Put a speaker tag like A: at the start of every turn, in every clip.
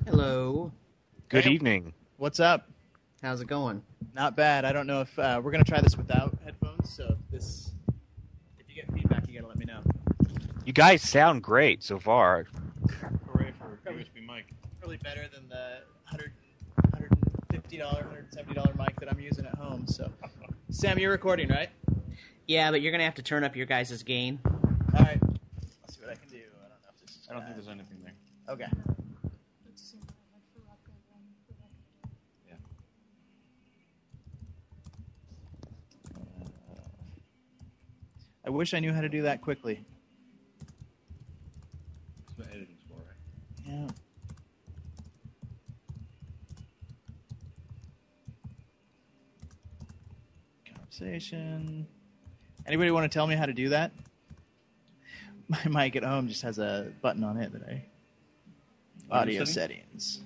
A: Hello.
B: Good evening.
C: What's up?
A: How's it going?
C: Not bad. I don't know if we're going to try this without headphones, so if you get feedback, you got to let me know.
B: You guys sound great so far.
D: Hooray for USB mic.
C: Probably better than the $150, $170 mic that I'm using at home. So, Sam, you're recording, right?
A: Yeah, but you're going to have to turn up your guys' gain.
C: All right. Let's see what I can do. I don't know if this is
D: I don't think there's anything there.
C: Okay.
D: Yeah.
C: I wish I knew how to do that quickly.
D: That's what editing's for, right?
C: Yeah. Conversation. Anybody want to tell me how to do that? My mic at home just has a button on it that I... Audio settings.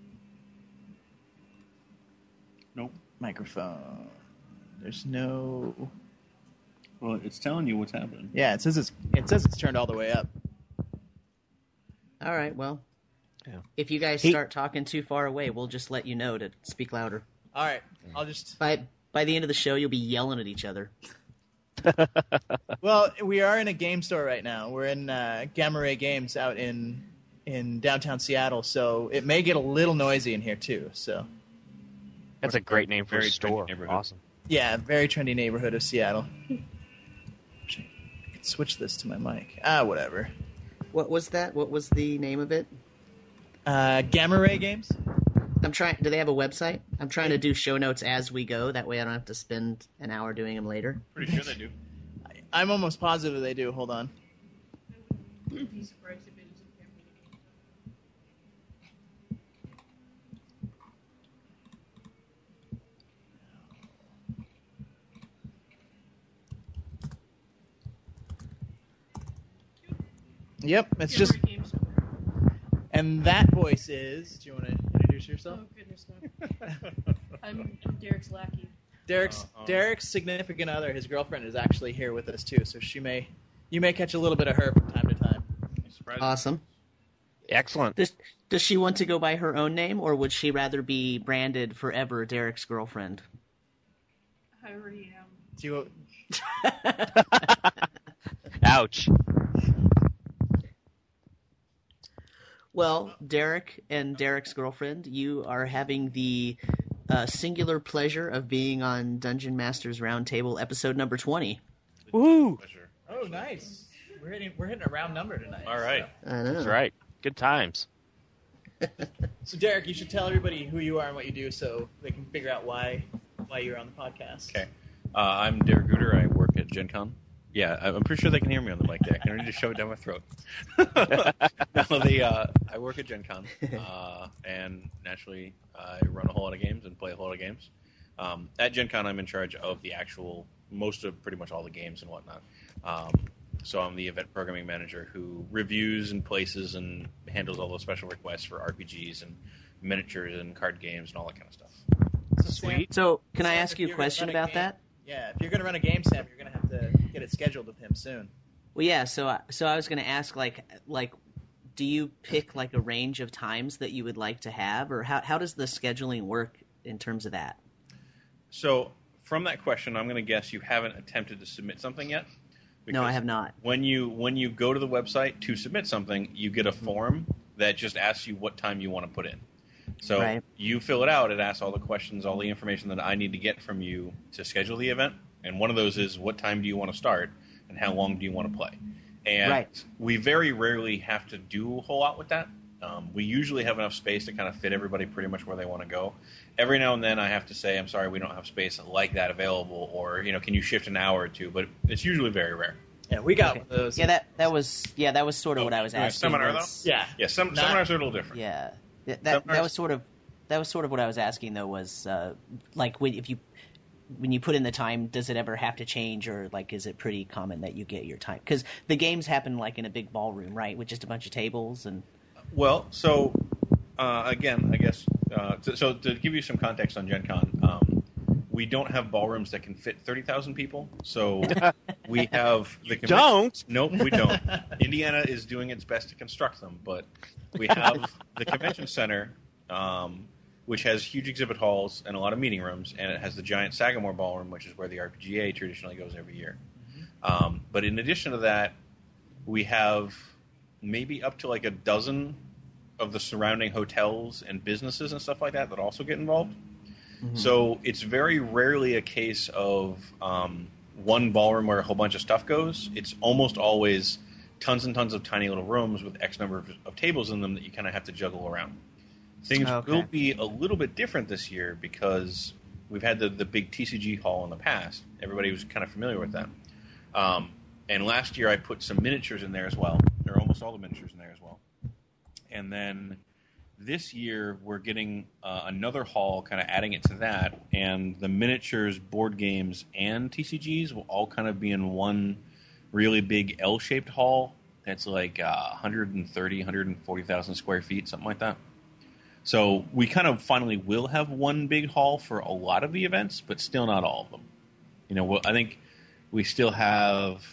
D: Nope.
C: Microphone. There's no...
D: Well, it's telling you what's happening.
C: Yeah, it says it's turned all the way up.
A: All right, well,
B: Yeah.
A: if you guys start talking too far away, we'll just let you know to speak louder.
C: All right, I'll just...
A: By the end of the show, you'll be yelling at each other.
C: Well, we are in a game store right now. We're in Gamma Ray Games out in downtown Seattle, so it may get a little noisy in here too. So
B: That's a great name for a
D: Very
B: store.
D: trendy neighborhood.
B: Awesome.
C: yeah, very trendy neighborhood of Seattle. I could switch this to my mic. Whatever.
A: What was that? What was the name of it?
C: Gamma Ray Games.
A: I'm trying. Do they have a website? I'm trying to do show notes as we go. That way, I don't have to spend an hour doing them later.
D: Pretty sure they do.
C: I'm almost positive they do. Hold on.
E: Be surprised if it isn't family.
C: Yep, it's just... And that voice is... Do you want to introduce yourself?
E: Oh goodness no! I'm Derek's lackey.
C: Derek's significant other, his girlfriend, is actually here with us too, so you may catch a little bit of her from time to time.
A: Awesome.
B: Excellent.
A: Does she want to go by her own name, or would she rather be branded forever Derek's girlfriend?
E: I already am.
C: Do you...
B: Ouch.
A: Well, Derek and Derek's girlfriend, you are having the singular pleasure of being on Dungeon Masters Roundtable episode number 20.
B: Woo!
D: Pleasure.
C: Oh, nice. We're hitting a round number tonight.
D: All right.
A: I know.
B: That's right. Good times.
C: So, Derek, you should tell everybody who you are and what you do so they can figure out why you're on the podcast.
D: Okay. I'm Derek Gooder. I work at Gen Con. Yeah, I'm pretty sure they can hear me on the mic there. I can only just shove it down my throat. I work at Gen Con, and naturally I run a whole lot of games and play a whole lot of games. At Gen Con, I'm in charge of the actual, most of pretty much all the games and whatnot. So I'm the event programming manager who reviews and places and handles all those special requests for RPGs and miniatures and card games and all that kind of stuff.
C: Sweet.
A: So, can I
C: Sam,
A: ask
C: if
A: you a
C: you're gonna
A: question
C: run a
A: about
C: game-
A: that?
C: Yeah, if you're going to run a game, Sam, you're going to have to get it scheduled with him soon.
A: Well, yeah. So I was going to ask, like, do you pick like a range of times that you would like to have, or how does the scheduling work in terms of that?
D: So from that question, I'm going to guess you haven't attempted to submit something yet.
A: No, I
D: Because
A: have not.
D: When you go to the website to submit something, you get a form that just asks you what time you want to put in. So
A: Right.
D: you fill it out. It asks all the questions, all the information that I need to get from you to schedule the event. And one of those is what time do you want to start and how long do you want to play. And
A: Right.
D: we very rarely have to do a whole lot with that. We usually have enough space to kind of fit everybody pretty much where they want to go. Every now and then I have to say, I'm sorry, we don't have space like that available, or can you shift an hour or two? But it's usually very rare.
C: Yeah, we got
A: Okay.
C: one of those.
A: Yeah, that was sort of what I was
D: you want a
A: asking.
D: seminar,
A: was-
D: though?
C: Yeah.
D: Yeah, seminars are a little different.
A: Yeah, that
D: Seminars-
A: was sort of what I was asking though. Was like when you put in the time, does it ever have to change, or like is it pretty common that you get your time? Because the games happen like in a big ballroom, right, with just a bunch of tables and.
D: Well, so again, I guess so to give you some context on Gen Con, we don't have ballrooms that can fit 30,000 people. So we have the
B: Don't.
D: Nope, we don't. Indiana is doing its best to construct them, but we have the convention center, which has huge exhibit halls and a lot of meeting rooms, and it has the giant Sagamore Ballroom, which is where the RPGA traditionally goes every year. But in addition to that, we have maybe up to like a dozen of the surrounding hotels and businesses and stuff like that that also get involved. Mm-hmm. So it's very rarely a case of one ballroom where a whole bunch of stuff goes. It's almost always tons and tons of tiny little rooms with X number of tables in them that you kind of have to juggle around. Things will be a little bit different this year because we've had the big TCG hall in the past. Everybody was kind of familiar with that. And last year I put some miniatures in there as well, or almost all the miniatures in there as well. And then this year we're getting another hall, kind of adding it to that, and the miniatures, board games, and TCGs will all kind of be in one really big L-shaped hall that's like 130, 140,000 square feet, something like that. So we kind of finally will have one big hall for a lot of the events, but still not all of them. You know, I think we still have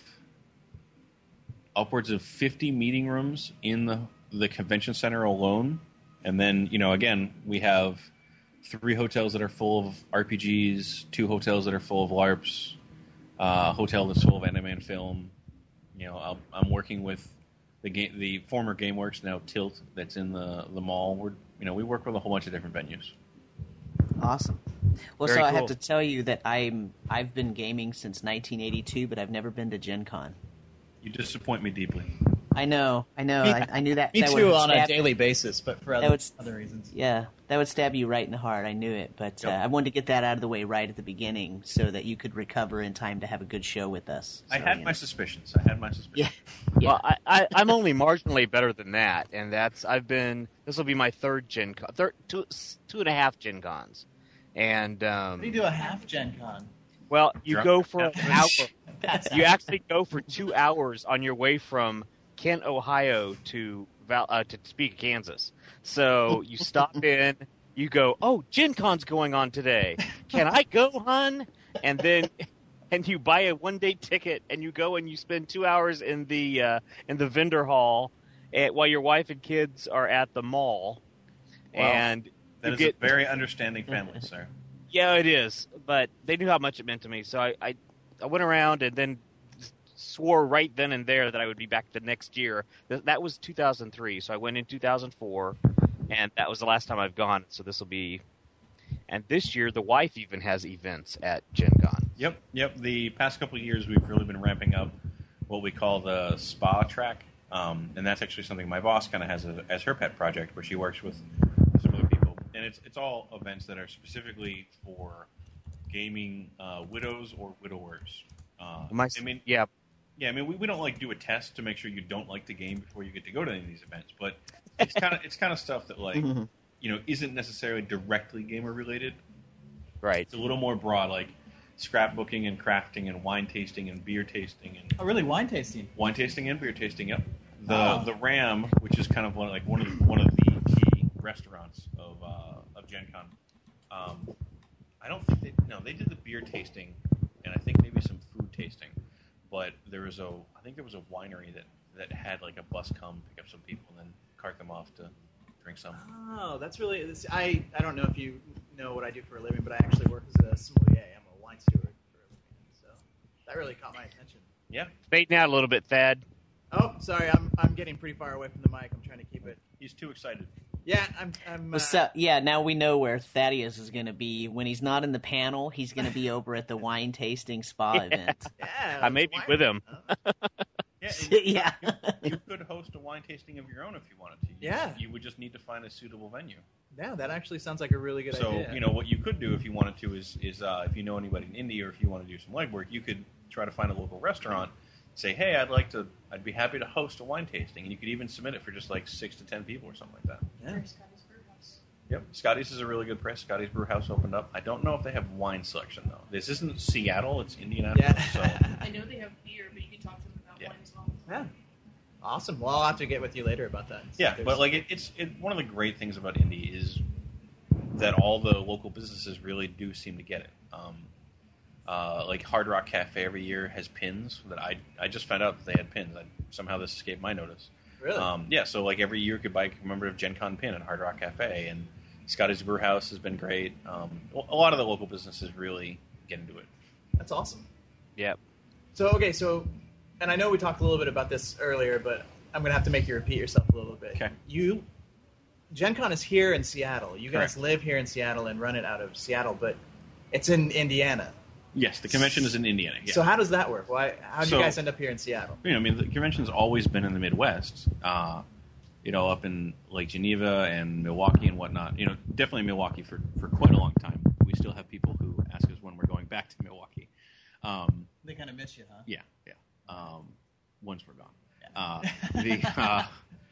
D: upwards of 50 meeting rooms in the convention center alone. And then, you know, again, we have 3 hotels that are full of RPGs, 2 hotels that are full of LARPs, a hotel that's full of anime and film. You know, I'm working with the former GameWorks, now Tilt, that's in the mall. We work with a whole bunch of different venues.
A: Awesome. Well,
B: Very
A: so
B: cool.
A: I have to tell you that I've been gaming since 1982, but I've never been to Gen Con.
D: You disappoint me deeply.
A: I know. I knew that.
C: Me
A: that
C: too,
A: would
C: on a
A: stab-
C: daily basis, but for other reasons.
A: Yeah, that would stab you right in the heart. I knew it, but I wanted to get that out of the way right at the beginning so that you could recover in time to have a good show with us. So,
D: I had my suspicions.
A: Yeah.
B: Well, I'm only marginally better than that, and this will be my third Gen Con, two and a half Gen Cons. And
C: How do you do a half Gen Con?
B: well, you
D: Drunk.
B: go for an hour.
C: That's
B: You actually go for 2 hours on your way from Kent, Ohio to Topeka, Kansas. So you stop in, you go, oh, Gen Con's going on today. Can I go, hun? And then you buy a one-day ticket, and you go and you spend 2 hours in the vendor hall while your wife and kids are at the mall.
D: Wow.
B: And
D: That is a very understanding family, sir.
B: yeah, it is. But they knew how much it meant to me. So I went around and then swore right then and there that I would be back the next year. That was 2003. So I went in 2004, and that was the last time I've gone. So this will be... And this year, the wife even has events at Gen Con.
D: Yep. The past couple of years, we've really been ramping up what we call the spa track. And that's actually something my boss kind of has as her pet project, where she works with some other people. And it's all events that are specifically for gaming widows or widowers. Yeah, we don't like do a test to make sure you don't like the game before you get to go to any of these events, but it's kind of stuff that isn't necessarily directly gamer related.
B: Right.
D: It's a little more broad, like scrapbooking and crafting and wine tasting and beer tasting and
C: really? Wine tasting?
D: Wine tasting and beer tasting. Yep. The Ram, which is kind of one of the key restaurants of Gen Con. I don't think they did the beer tasting and I think maybe some food tasting. But there was a winery that had like a bus come pick up some people and then cart them off to drink some.
C: Oh, that's really... I don't know if you know what I do for a living, but I actually work as a sommelier. I'm a wine steward for a living, so that really caught my attention.
D: Yeah.
B: Fading out a little bit, Thad.
C: Oh, sorry, I'm getting pretty far away from the mic. I'm trying to keep it.
D: He's too excited.
C: Yeah, I'm
A: So, now we know where Thaddeus is going to be. When he's not in the panel, he's going to be over at the wine tasting spa event.
C: Yeah,
B: I may be with him.
D: Yeah. You could host a wine tasting of your own if you wanted to. You would just need to find a suitable venue.
C: Yeah, that actually sounds like a really good idea.
D: So, what you could do if you wanted to is if you know anybody in Indy or if you want to do some legwork, you could try to find a local restaurant, say, hey, I'd be happy to host a wine tasting, and you could even submit it for just like 6 to 10 people or something like that.
C: Yeah.
E: Scotty's Brewhouse.
D: Yep, Scotty's is a really good place. Scotty's Brewhouse opened up. I don't know if they have wine selection though. This isn't Seattle; it's Indianapolis.
C: Yeah.
D: So.
E: I know they have beer, but you can talk to them about wine as well.
C: Yeah. Awesome. Well, I'll have to get with you later about that.
D: Yeah, but like it's one of the great things about Indy is that all the local businesses really do seem to get it. Like Hard Rock Cafe every year has pins that I just found out that they had pins. Somehow this escaped my notice.
F: Really?
D: Yeah, so like every year you could buy a commemorative Gen Con pin at Hard Rock Cafe, and Scotty's Brew House has been great. A lot of the local businesses really get into it.
F: That's awesome.
B: Yep.
F: So, and I know we talked a little bit about this earlier, but I'm going to have to make you repeat yourself a little bit.
D: Okay.
F: Gen Con is here in Seattle. You guys
D: Correct.
F: live here in Seattle and run it out of Seattle, but it's in Indiana.
D: Yes, the convention is in Indiana. Yeah.
F: So how does that work? How do
D: So-
F: you guys end up here in Seattle?
D: I mean, the convention's always been in the Midwest, up in Lake Geneva and Milwaukee and whatnot. Definitely Milwaukee for quite a long time. We still have people who ask us when we're going back to Milwaukee.
F: They kind of miss you, huh?
D: Yeah. Once we're gone.
F: Yeah.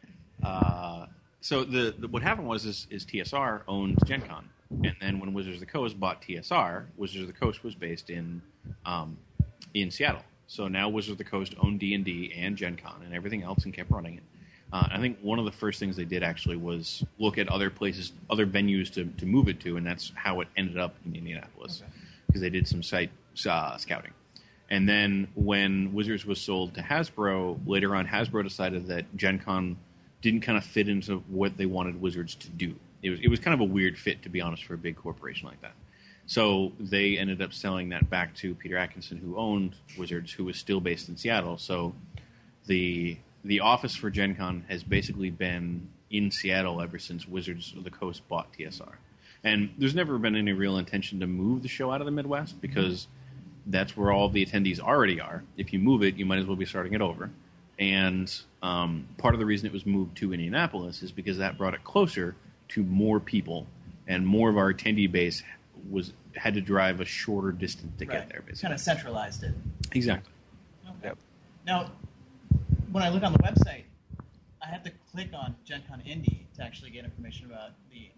D: So what happened was TSR owned Gen Con, and then when Wizards of the Coast bought TSR, Wizards of the Coast was based in Seattle. So now Wizards of the Coast owned D&D and Gen Con and everything else and kept running it. I think one of the first things they did actually was look at other places, other venues to move it to, and that's how it ended up in Indianapolis, because they did some site scouting. And then when Wizards was sold to Hasbro, later on Hasbro decided that Gen Con didn't kind of fit into what they wanted Wizards to do. It was kind of a weird fit, to be honest, for a big corporation like that. So they ended up selling that back to Peter Atkinson, who owned Wizards, who was still based in Seattle. So the office for Gen Con has basically been in Seattle ever since Wizards of the Coast bought TSR. And there's never been any real intention to move the show out of the Midwest, because that's where all the attendees already are. If you move it, you might as well be starting it over. And part of the reason it was moved to Indianapolis is because that brought it closer to more people, and more of our attendee base had to drive a shorter distance to get there, basically.
C: Kind of centralized it.
D: Exactly.
C: Okay.
B: Yep.
C: Now, when I look on the website, I have to click on Gen Con Indy to actually get information about the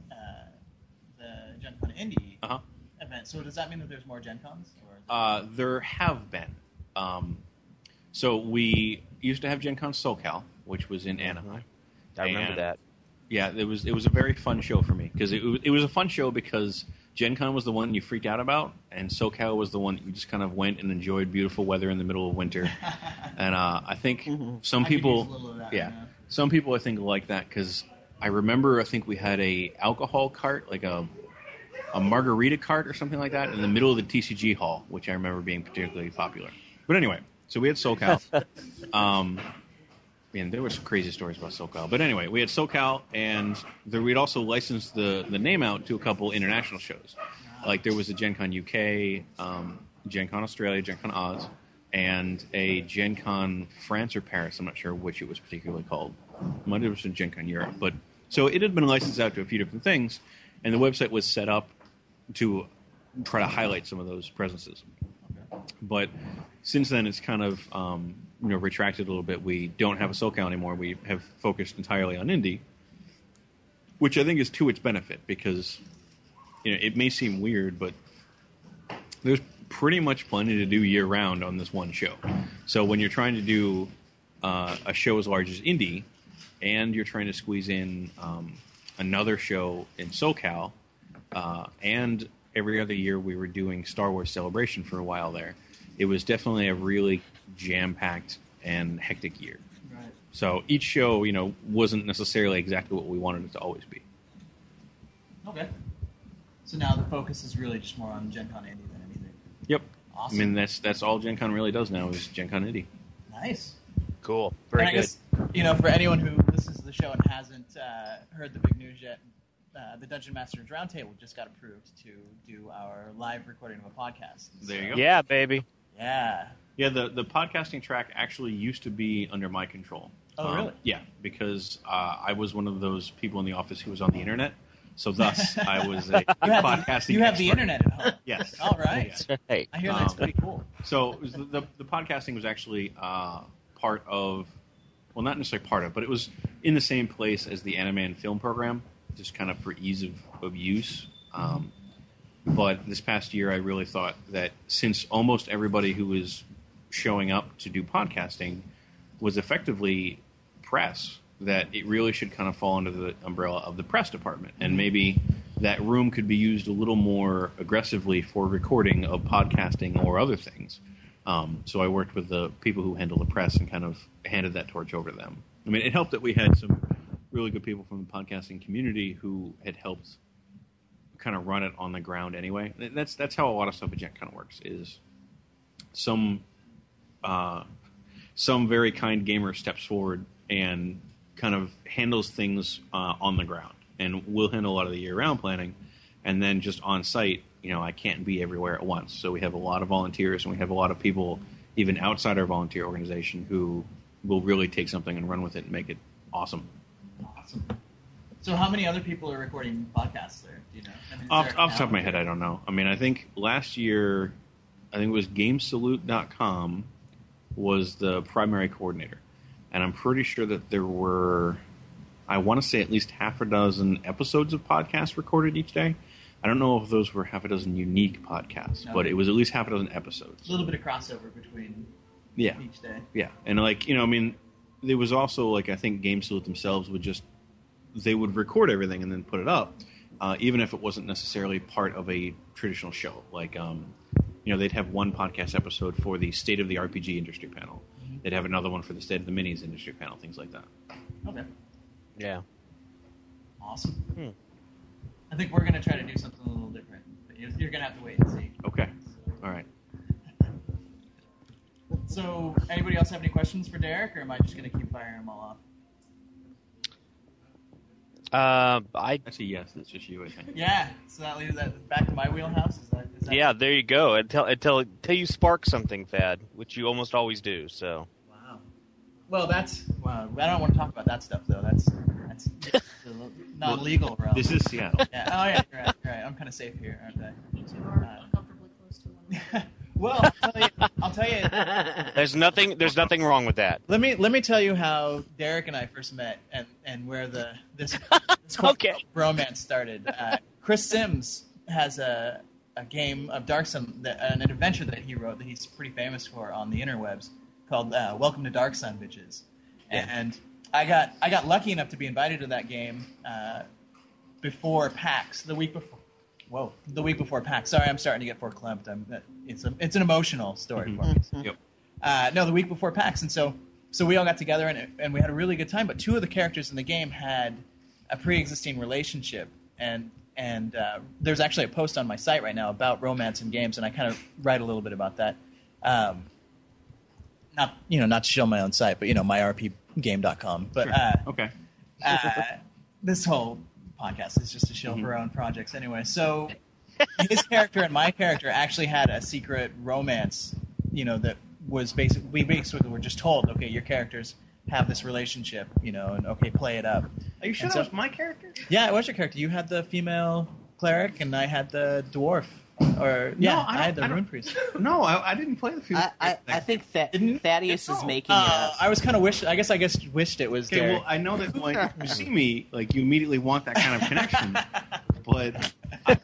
C: Gen Con Indy
D: Uh-huh.
C: event. So does that mean that there's more Gen Cons? Or
D: There have been. So we used to have Gen Con SoCal, which was in Anaheim.
B: I remember
D: And,
B: that.
D: Yeah, it was a very fun show for me, because it was a fun show because Gen Con was the one you freaked out about, and SoCal was the one that you just kind of went and enjoyed beautiful weather in the middle of winter. And I think some
C: I could
D: people,
C: use a little of that,
D: yeah, some people I think like that, because I think we had a alcohol cart, like a margarita cart or something like that, in the middle of the TCG hall, which I remember being particularly popular. But anyway, so we had SoCal. Man, there were some crazy stories about SoCal. But anyway, we had SoCal, and we'd also licensed the name out to a couple international shows. Like there was a Gen Con UK, Gen Con Australia, Gen Con Oz, and a Gen Con France or Paris. I'm not sure which it was particularly called. Might have been Gen Con Europe. But so it had been licensed out to a few different things, and the website was set up to try to highlight some of those presences. But since then, it's kind of retracted a little bit. We don't have a SoCal anymore. We have focused entirely on indie, which I think is to its benefit, because it may seem weird, but there's pretty much plenty to do year round on this one show. So when you're trying to do a show as large as indie, and you're trying to squeeze in another show in SoCal, and every other year we were doing Star Wars Celebration for a while there, it was definitely a really jam-packed and hectic year.
C: Right.
D: So each show, wasn't necessarily exactly what we wanted it to always be.
C: Okay. So now the focus is really just more on Gen Con Indy than anything.
D: Yep.
C: Awesome.
D: I mean, that's all Gen Con really does now is Gen Con Indie.
C: Nice.
B: Cool. Very
C: and I
B: good.
C: guess, for anyone who listens to the show and hasn't heard the big news yet, the Dungeon Masters Roundtable just got approved to do our live recording of a podcast.
D: There you go.
B: Yeah, baby.
C: Yeah.
D: Yeah, the podcasting track actually used to be under my control.
C: Oh, really?
D: Yeah, because I was one of those people in the office who was on the internet. So thus, I was a podcasting
C: You have the
D: expert.
C: internet at home.
D: Yes.
C: All right.
D: Yeah.
B: Hey.
C: I hear that's pretty cool.
D: So the podcasting was actually part of, well, not necessarily part of, but it was in the same place as the anime and film program, just kind of for ease of use. But this past year, I really thought that since almost everybody who was showing up to do podcasting was effectively press, that it really should kind of fall under the umbrella of the press department. And maybe that room could be used a little more aggressively for recording of podcasting or other things. So I worked with the people who handle the press and kind of handed that torch over to them. I mean, it helped that we had some really good people from the podcasting community who had helped kind of run it on the ground anyway. That's how a lot of stuff at Gent kind of works. Is some very kind gamer steps forward and kind of handles things on the ground, and we'll handle a lot of the year-round planning, and then just on site, I can't be everywhere at once. So we have a lot of volunteers, and we have a lot of people even outside our volunteer organization who will really take something and run with it and make it awesome.
C: Awesome. So how many other people are recording podcasts there? Do you know? I mean,
D: Off the top of my head, I don't know. I mean, I think last year, it was GameSalute.com was the primary coordinator. And I'm pretty sure that there were, I want to say at least half a dozen episodes of podcasts recorded each day. I don't know if those were half a dozen unique podcasts, but it was at least half a dozen episodes.
C: A little bit of crossover between each day.
D: Yeah. And there was also, I think Game Salute themselves they would record everything and then put it up, even if it wasn't necessarily part of a traditional show. They'd have one podcast episode for the State of the RPG Industry panel. Mm-hmm. They'd have another one for the State of the Minis Industry panel, things like that.
C: Okay.
B: Yeah.
C: Awesome. I think we're going to try to do something a little different, but you're going to have to wait and see.
D: Okay. All right.
C: So, anybody else have any questions for Derek, or am I just going to keep firing them all off?
D: That's a yes. That's just you, I think.
C: Yeah. So that leaves that back to my wheelhouse. Is that
B: yeah, there you go. Until you spark something, Thad, which you almost always do. So.
C: Wow. Well, I don't want to talk about that stuff though. That's not legal, bro.
D: This is Seattle.
C: Yeah. Oh yeah. You're right. I'm kind of safe here, aren't I?
E: You two are uncomfortably close to one another.
C: Well, I'll tell you.
B: There's nothing wrong with that.
C: Let me tell you how Derek and I first met, and where this
B: Okay.
C: romance started. Chris Sims has a game of Dark Sun, an adventure that he wrote that he's pretty famous for on the interwebs called Welcome to Dark Sun, bitches.
D: Yeah.
C: And I got lucky enough to be invited to that game before PAX, the week before. Whoa, the week before PAX. Sorry, I'm starting to get verklempt. It's an emotional story for me.
D: Yep.
C: No, the week before PAX, and so we all got together and we had a really good time. But two of the characters in the game had a pre-existing relationship, and there's actually a post on my site right now about romance in games, and I kind of write a little bit about that. Not to show my own site, but myrpgame.com. But
D: okay.
C: This whole podcast is just to show for our own projects anyway. So his character and my character actually had a secret romance, that was we basically were just told, okay, your characters have this relationship, and okay, play it up.
D: Are you sure that was my character?
C: Yeah, it was your character. You had the female cleric and I had the dwarf. I had the rune priest.
D: No, I didn't play the female.
A: I think Thaddeus is making it up.
C: I was kind of wished it was
D: okay,
C: Derek.
D: Well, I know that when you see me, you immediately want that kind of connection, but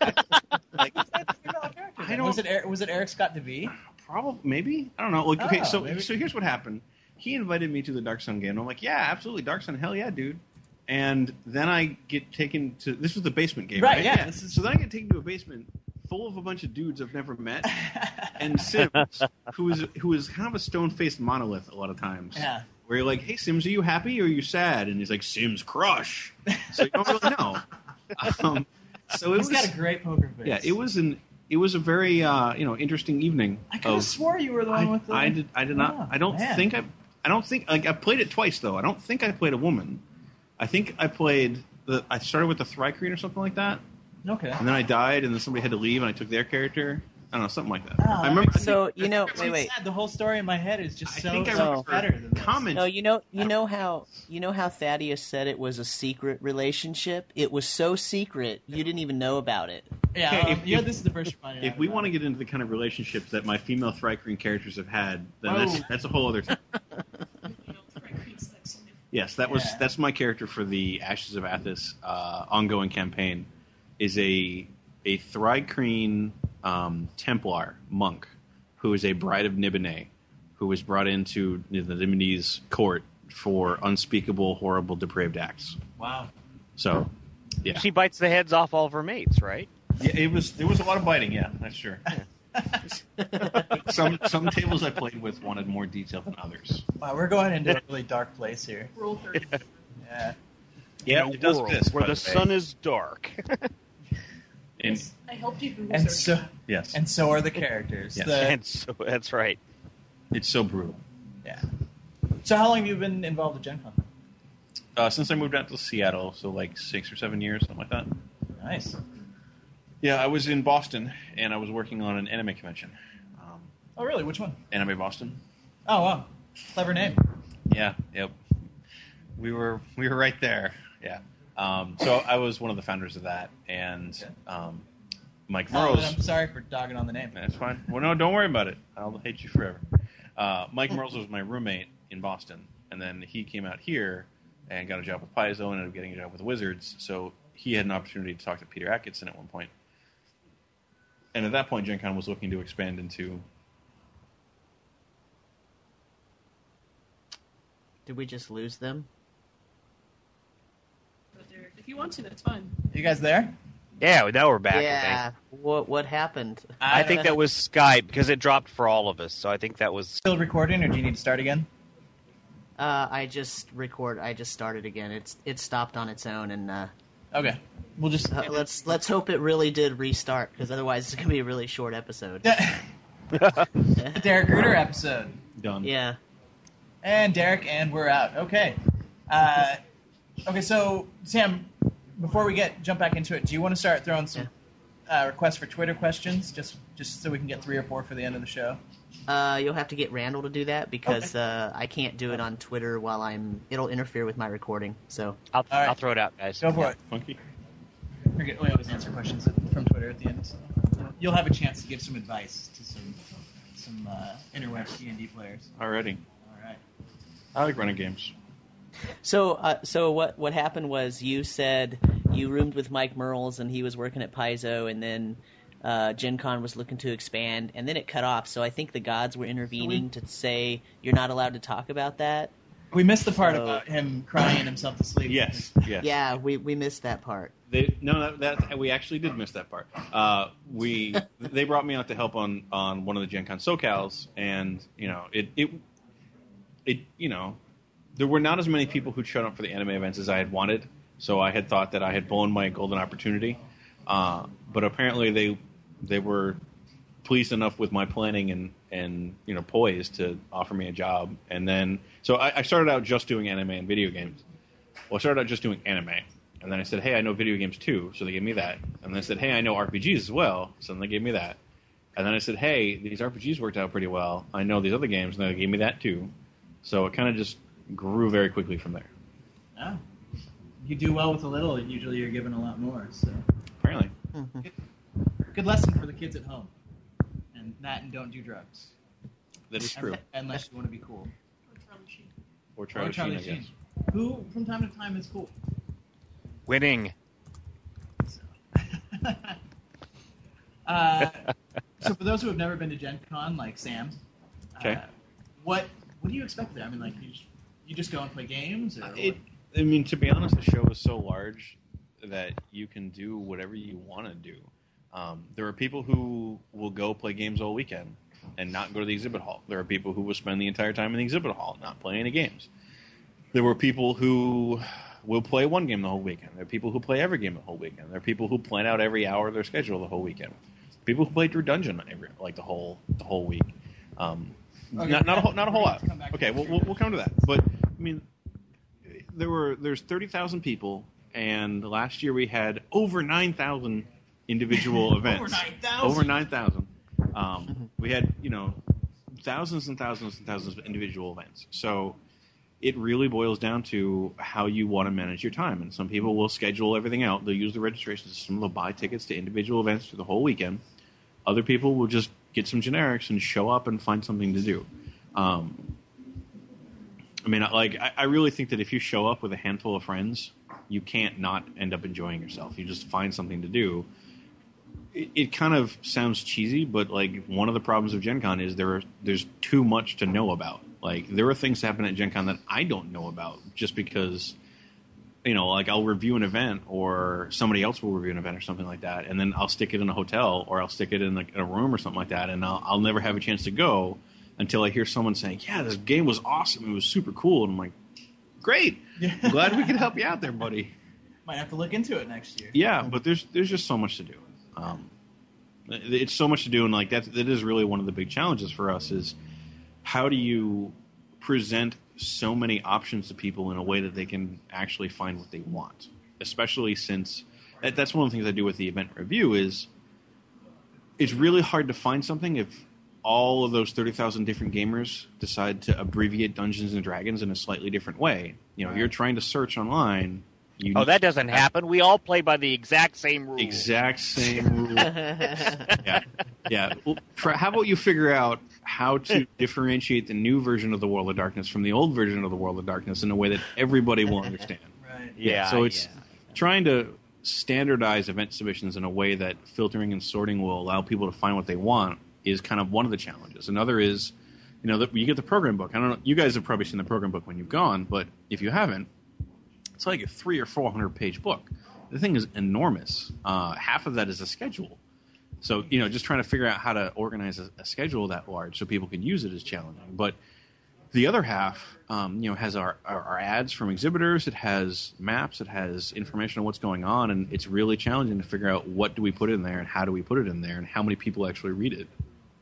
D: I don't.
C: Was it Eric Scott DeVee?
D: Probably, maybe. I don't know. So here's what happened. He invited me to the Dark Sun game, and I'm like, yeah, absolutely, Dark Sun, hell yeah, dude. And then I get taken to this was the basement game, right?
C: Yeah.
D: So then I get taken to a basement full of a bunch of dudes I've never met, and Sims, who is kind of a stone-faced monolith a lot of times.
C: Yeah.
D: Where you're like, hey, Sims, are you happy or are you sad? And he's like, Sims, crush. So you don't really know. So
C: He's got a great poker face.
D: Yeah, it was a very interesting evening.
C: I could have swore you were the one with the.
D: I did not.
C: Oh,
D: I don't think I played it twice though. I don't think I played a woman. I think I played I started with the Thrycreen or something like that.
C: Okay.
D: And then I died, and then somebody had to leave, and I took their character. I don't know, something like that.
C: Oh,
D: I remember.
A: So
C: wait. The whole story in my head is just
D: I think I remember
C: better than this.
D: comment.
A: No, you know how Thaddeus said it was a secret relationship. It was so secret you didn't even know about it.
C: Yeah, this is the first one.
D: If we want to get into the kind of relationships that my female Thrycreen characters have had, then that's a whole other time. Yes, that's my character for the Ashes of Athos ongoing campaign. Is a Thrycreen Templar monk who is a bride of Nibene, who was brought into the Nibonese court for unspeakable, horrible, depraved acts.
C: Wow.
D: So, yeah.
B: She bites the heads off all of her mates, right?
D: Yeah, there was a lot of biting. Yeah, that's sure. Some tables I played with wanted more detail than others.
F: Wow, we're going into a really dark place here.
E: Roll 30.
F: Yeah.
D: Yeah,
B: In a
D: it does
B: world
D: exist,
B: where
D: by
B: the
D: way.
B: sun is dark.
D: And
E: I helped you Google
F: And
E: search.
F: so
D: yes,
F: and so are the characters.
D: Yes.
B: And so that's right.
D: it's so brutal.
F: Yeah. So how long have you been involved with Gen Con?
D: Since I moved out to Seattle, so like 6 or 7 years, something like that.
F: Nice.
D: Yeah, I was in Boston, and I was working on an anime convention.
F: Oh, really? Which one?
D: Anime Boston.
F: Oh, wow. Clever name.
D: Yeah, yep. We were right there. Yeah. So I was one of the founders of that, and Mike
F: Oh,
D: Merles.
F: I'm sorry for dogging on the name.
D: That's fine. Well, no, don't worry about it. I'll hate you forever. Mike Merles was my roommate in Boston, and then he came out here and got a job with Paizo and ended up getting a job with Wizards. So he had an opportunity to talk to Peter Atkinson at one point. And at that point, Gen Con was looking to expand into...
A: Did we just lose them?
E: But Derek, if you want to, that's fine.
F: You guys there?
B: Yeah, now we're back. I
A: Yeah.
B: think.
A: What happened?
B: I think that was Skype because it dropped for all of us. So I think that was.
F: Still recording, or do you need to start again?
A: I just started again. It stopped on its own, and
F: Okay. We'll just...
A: let's hope it really did restart, because otherwise it's gonna be a really short episode.
F: The Derek Gruder episode.
D: Done.
A: Yeah.
F: And Derek, and we're out. Okay. Okay, so, Sam, before we jump back into it, do you want to start throwing some requests for Twitter questions, just so we can get 3 or 4 for the end of the show?
A: You'll have to get Randall to do that, because I can't do it on Twitter while it'll interfere with my recording. So
B: I'll
F: right.
B: throw it out, guys.
F: Go for it.
D: Funky.
F: We always answer questions from Twitter at the end, so you'll have a chance to give some advice to some interweb D&D players.
D: Alrighty.
F: All right.
D: I like running games.
A: So what happened was you said you roomed with Mike Merles and he was working at Paizo, and then Gen Con was looking to expand, and then it cut off. So I think the gods were intervening to say you're not allowed to talk about that.
F: We missed the part about him crying himself to sleep.
D: Yes. Yes.
A: Yeah, we missed that part.
D: That we actually did miss that part. They brought me out to help on one of the Gen Con SoCals, and it there were not as many people who showed up for the anime events as I had wanted. So I had thought that I had blown my golden opportunity, but apparently they were pleased enough with my planning and poise to offer me a job. And then so I started out just doing anime and video games. Well, I started out just doing anime. And then I said, hey, I know video games too, so they gave me that. And then I said, hey, I know RPGs as well, so then they gave me that. And then I said, hey, these RPGs worked out pretty well. I know these other games, and they gave me that too. So it kind of just grew very quickly from there.
F: Oh. You do well with a little, usually you're given a lot more. So
D: Apparently.
F: good lesson for the kids at home. And don't do drugs.
D: That is true.
F: Unless you want to be cool.
D: Or
F: Or
D: Charlie Sheen, I guess.
F: Sheen. Who, from time to time, is cool.
B: Winning.
F: So for those who have never been to Gen Con, like Sam,
D: Okay.
F: What do you expect there? I mean, like, you just go and play games? Or
D: I mean, to be honest, the show is so large that you can do whatever you want to do. There are people who will go play games all weekend and not go to the exhibit hall. There are people who will spend the entire time in the exhibit hall not playing any games. There were people who will play one game the whole weekend. There are people who play every game the whole weekend. There are people who plan out every hour of their schedule the whole weekend. People who play Drew Dungeon the whole week. Not a whole lot. Okay, we'll come to that. But I mean, there's 30,000 people, and last year we had over 9,000 individual events. Over 9,000. We had thousands and thousands and thousands of individual events. So it really boils down to how you want to manage your time. And some people will schedule everything out. They'll use the registration system. They'll buy tickets to individual events for the whole weekend. Other people will just get some generics and show up and find something to do. I really think that if you show up with a handful of friends, you can't not end up enjoying yourself. You just find something to do. It kind of sounds cheesy, but like one of the problems of Gen Con is there's too much to know about. Like there are things that happen at Gen Con that I don't know about just because like I'll review an event or somebody else will review an event or something like that, and then I'll stick it in a hotel or I'll stick it in a room or something like that, and I'll never have a chance to go until I hear someone saying, yeah, this game was awesome. It was super cool. And I'm like, great. I'm glad we could help you out there, buddy.
F: Might have to look into it next year.
D: Yeah, but there's just so much to do. It's so much to do, and like that is really one of the big challenges for us is how do you present so many options to people in a way that they can actually find what they want, especially since that's one of the things I do with the event review is it's really hard to find something if all of those 30,000 different gamers decide to abbreviate Dungeons and Dragons in a slightly different way. You're trying to search online.
B: That doesn't happen. We all play by the exact same rules.
D: Exact same rules. Yeah. Well, how about you figure out how to differentiate the new version of the World of Darkness from the old version of the World of Darkness in a way that everybody will understand.
F: Right.
B: Yeah.
D: So it's trying to standardize event submissions in a way that filtering and sorting will allow people to find what they want is kind of one of the challenges. Another is, you get the program book. I don't know. You guys have probably seen the program book when you've gone, but if you haven't, it's like a 300 or 400 page book. The thing is enormous. Half of that is a schedule. So, just trying to figure out how to organize a schedule that large so people can use it is challenging. But the other half, has our ads from exhibitors. It has maps. It has information on what's going on. And it's really challenging to figure out what do we put in there and how do we put it in there and how many people actually read it.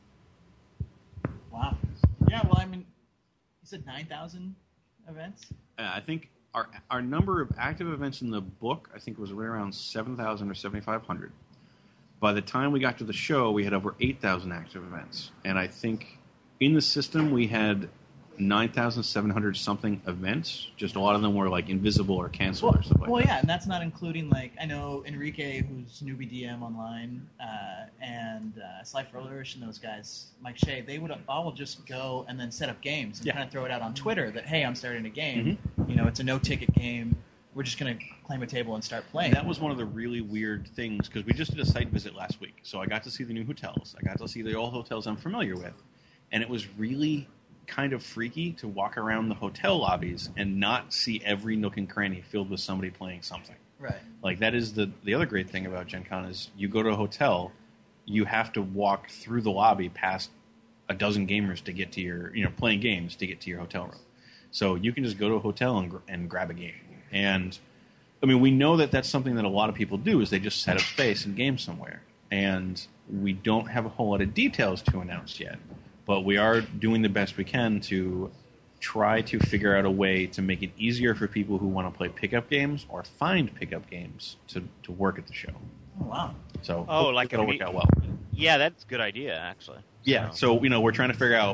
F: Wow. Yeah, well, you said 9,000 events?
D: I think our number of active events in the book, I think, was right around 7,000 or 7,500. By the time we got to the show, we had over 8,000 active events. And I think in the system we had 9,700 something events. Just a lot of them were like invisible or canceled or something like that.
F: Well, yeah, and that's not including I know Enrique, who's newbie DM online, and Sly Frohlerish and those guys, Mike Shea, they would all just go and then set up games and kind of throw it out on Twitter that, hey, I'm starting a game. Mm-hmm. It's a no-ticket game. We're just going to claim a table and start playing.
D: That was one of the really weird things because we just did a site visit last week. So I got to see the new hotels. I got to see the old hotels I'm familiar with. And it was really kind of freaky to walk around the hotel lobbies and not see every nook and cranny filled with somebody playing something.
F: Right.
D: Like that is the other great thing about Gen Con is you go to a hotel, you have to walk through the lobby past a dozen gamers to get to your, playing games to get to your hotel room. So you can just go to a hotel and grab a game. And we know that that's something that a lot of people do is they just set up space and game somewhere. And we don't have a whole lot of details to announce yet. But we are doing the best we can to try to figure out a way to make it easier for people who want to play pickup games or find pickup games to work at the show.
F: Oh, wow.
D: So
B: it'll
D: work out well.
B: Yeah, that's a good idea, actually.
D: Yeah, so we're trying to figure out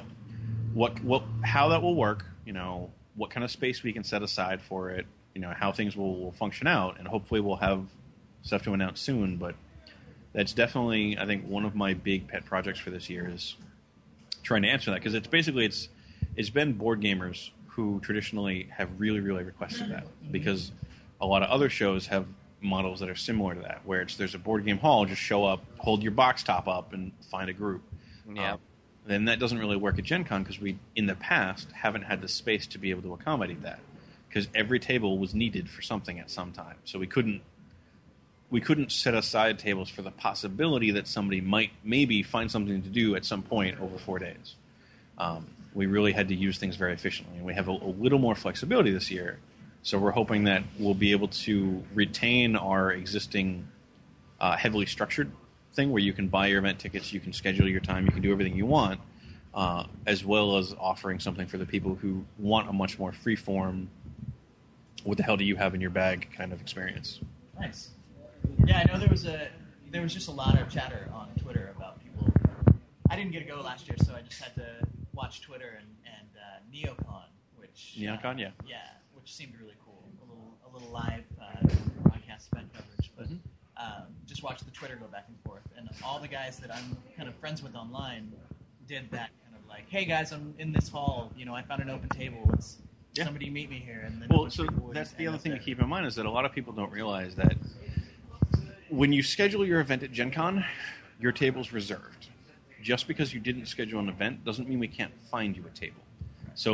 D: how that will work, what kind of space we can set aside for it, how things will function out, and hopefully we'll have stuff to announce soon. But that's definitely, I think, one of my big pet projects for this year is trying to answer that because it's been board gamers who traditionally have really, really requested that because a lot of other shows have models that are similar to that where there's a board game hall, just show up, hold your box top up, and find a group.
B: Yeah.
D: Then that doesn't really work at Gen Con because we, in the past, haven't had the space to be able to accommodate that because every table was needed for something at some time. So we couldn't set aside tables for the possibility that somebody might maybe find something to do at some point over 4 days. We really had to use things very efficiently, and we have a little more flexibility this year. So we're hoping that we'll be able to retain our existing heavily structured thing where you can buy your event tickets, you can schedule your time, you can do everything you want, as well as offering something for the people who want a much more free-form, what the hell do you have in your bag kind of experience.
F: Nice. Yeah, I know there was just a lot of chatter on Twitter about people. I didn't get to go last year, so I just had to watch Twitter and NeoCon, which which seemed really cool. A little live broadcast event coverage, but just watch the Twitter go back and forth, and all the guys that I'm kind of friends with online did that kind of like, hey guys, I'm in this hall. I found an open table. Let's somebody meet me here. And then
D: so that's the other thing to keep in mind is that a lot of people don't realize that when you schedule your event at Gen Con, your table's reserved. Just because you didn't schedule an event doesn't mean we can't find you a table. So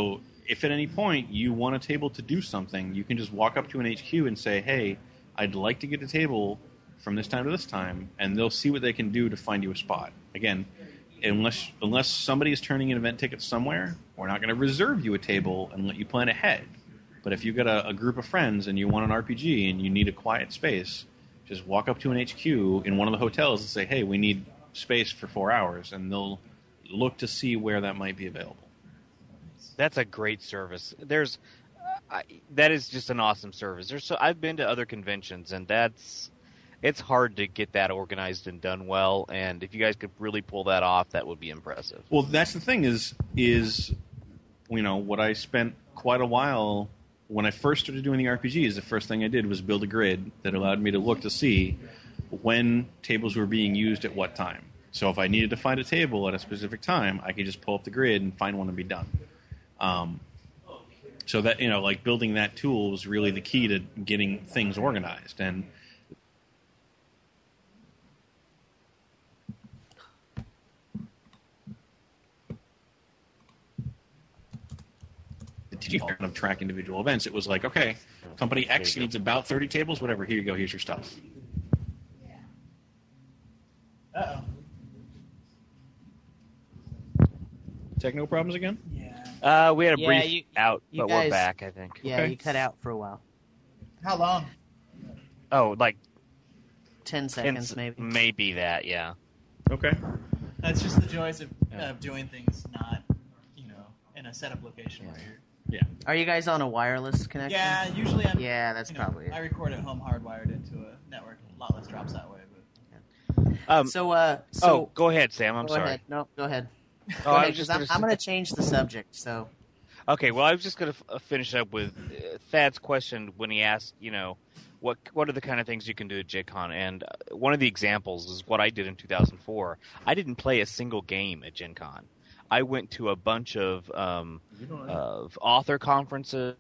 D: if at any point you want a table to do something, you can just walk up to an HQ and say, hey, I'd like to get a table from this time to this time, and they'll see what they can do to find you a spot. Again, unless somebody is turning in event tickets somewhere, we're not going to reserve you a table and let you plan ahead. But if you've got a group of friends and you want an RPG and you need a quiet space, just walk up to an HQ in one of the hotels and say, hey, we need space for 4 hours, and they'll look to see where that might be available.
B: That's a great service. That is just an awesome service. I've been to other conventions, and it's hard to get that organized and done well. And if you guys could really pull that off, that would be impressive.
D: Well, that's the thing is what I spent quite a while when I first started doing the RPGs. The first thing I did was build a grid that allowed me to look to see when tables were being used at what time. So if I needed to find a table at a specific time, I could just pull up the grid and find one and be done. So that, like building that tool was really the key to getting things organized. And you kind of track individual events. It was like, okay, company X needs about 30 tables, whatever. Here you go. Here's your stuff.
F: Uh-oh.
D: Techno problems again?
F: Yeah.
B: We had a brief out, but
A: guys,
B: we're back, I think.
A: Yeah,
D: Okay.
A: you cut out for a while.
F: How long?
B: Oh, like
A: 10 seconds, maybe.
B: Maybe that, yeah.
D: Okay.
F: That's just the joys of doing things not, in a setup location. Where you're...
D: Yeah.
A: Are you guys on a wireless connection?
F: Yeah, usually I'm.
A: Yeah, that's probably it.
F: I record at home hardwired into a network. A lot less drops that way. But
A: So,
B: go ahead, Sam. I'm
A: go
B: sorry.
A: ahead. No, go ahead.
B: Oh, I was just
A: I'm going to change the subject. So,
B: Okay, well, I was just going to finish up with Thad's question when he asked, what are the kind of things you can do at Gen-Con? And one of the examples is what I did in 2004. I didn't play a single game at Gen-Con. I went to a bunch of author conferences.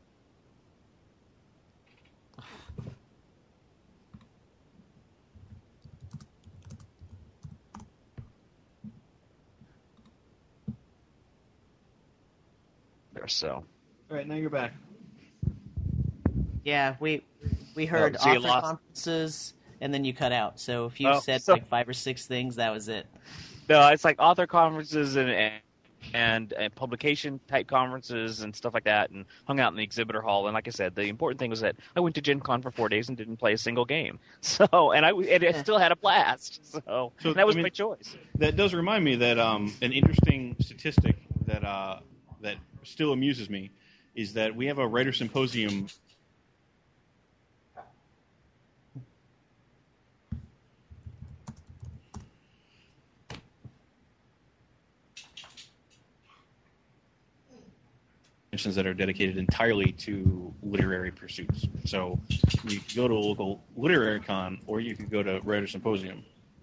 B: So,
D: All right, now you're back.
A: yeah, we heard
B: so you
A: author
B: lost-
A: conferences, and then you cut out. So if you said
B: so-
A: like 5 or 6 things, that was it.
B: no, it's like author conferences and publication type conferences and stuff like that, and hung out in the exhibitor hall. And like I said, the important thing was that I went to Gen Con for 4 days and didn't play a single game. So, and I still had a blast. So that was my choice.
D: That does remind me that an interesting statistic that still amuses me is that we have a writer symposium. That are dedicated entirely to literary pursuits. So you can go to a local literary con, or you could go to Writer Symposium.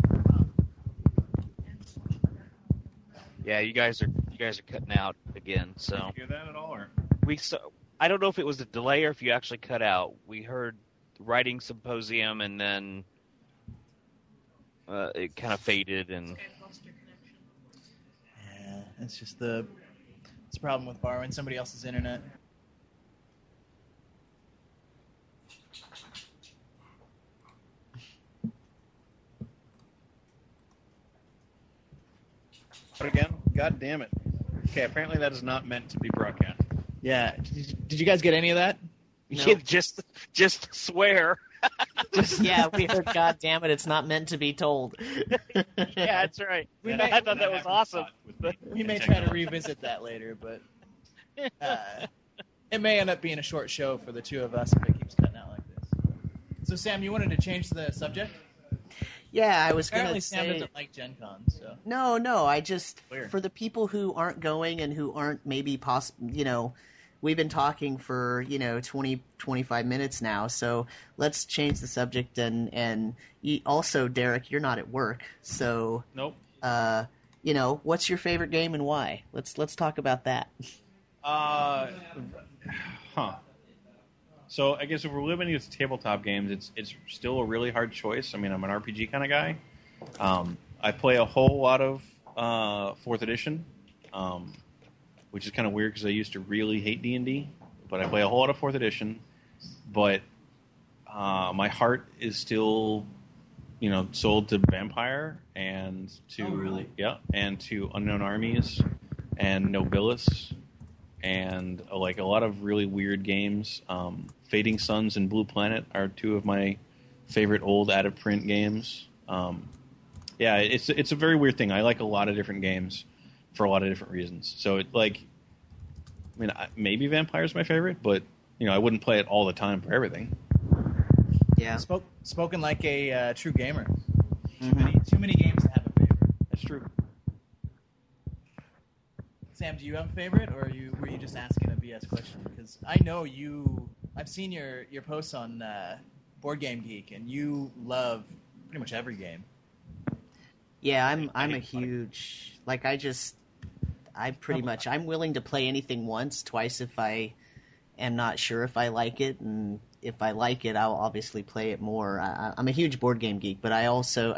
B: Yeah, you guys are cutting out again. So
D: Did you hear that at all? Or?
B: I don't know if it was a delay or if you actually cut out. We heard writing symposium, and then it kind of faded. And
F: yeah, it's just the problem with borrowing somebody else's internet.
D: But again, God damn it. Okay, apparently that is not meant to be broadcast.
F: Yeah. Did you guys get any of that?
A: No.
B: you just swear.
A: Yeah, we heard, God damn it, it's not meant to be told.
B: Yeah, that's right. I thought that was awesome.
F: We may try to revisit that later, but it may end up being a short show for the two of us if it keeps cutting out like this. So, Sam, you wanted to change the subject?
A: Yeah, I was going
F: Apparently,
A: to
F: Sam
A: say...
F: doesn't like Gen Con, so...
A: No, I just...
F: Weird.
A: For the people who aren't going and who aren't maybe we've been talking for, 20, 25 minutes now, so let's change the subject. And also, Derek, you're not at work, so...
D: Nope.
A: What's your favorite game and why? Let's talk about that.
D: So I guess if we're limiting it to tabletop games, it's still a really hard choice. I mean, I'm an RPG kind of guy. I play a whole lot of 4th edition, which is kind of weird because I used to really hate D&D, but I play a whole lot of 4th edition. But my heart is still, sold to Vampire and to and to Unknown Armies and Nobilis and like a lot of really weird games. Fading Suns and Blue Planet are 2 of my favorite old out of print games. It's a very weird thing. I like a lot of different games for a lot of different reasons. So maybe Vampire's my favorite, but I wouldn't play it all the time for everything.
A: Yeah.
F: Spoken like a true gamer. Too many games to have a favorite.
D: That's true.
F: Sam, do you have a favorite, or were you just asking a BS question? Because I know I've seen your posts on Board Game Geek, and you love pretty much every game.
A: Yeah, I'm a huge I'm willing to play anything once, twice if I am not sure if I like it, and if I like it, I'll obviously play it more. I'm a huge board game geek, but I also,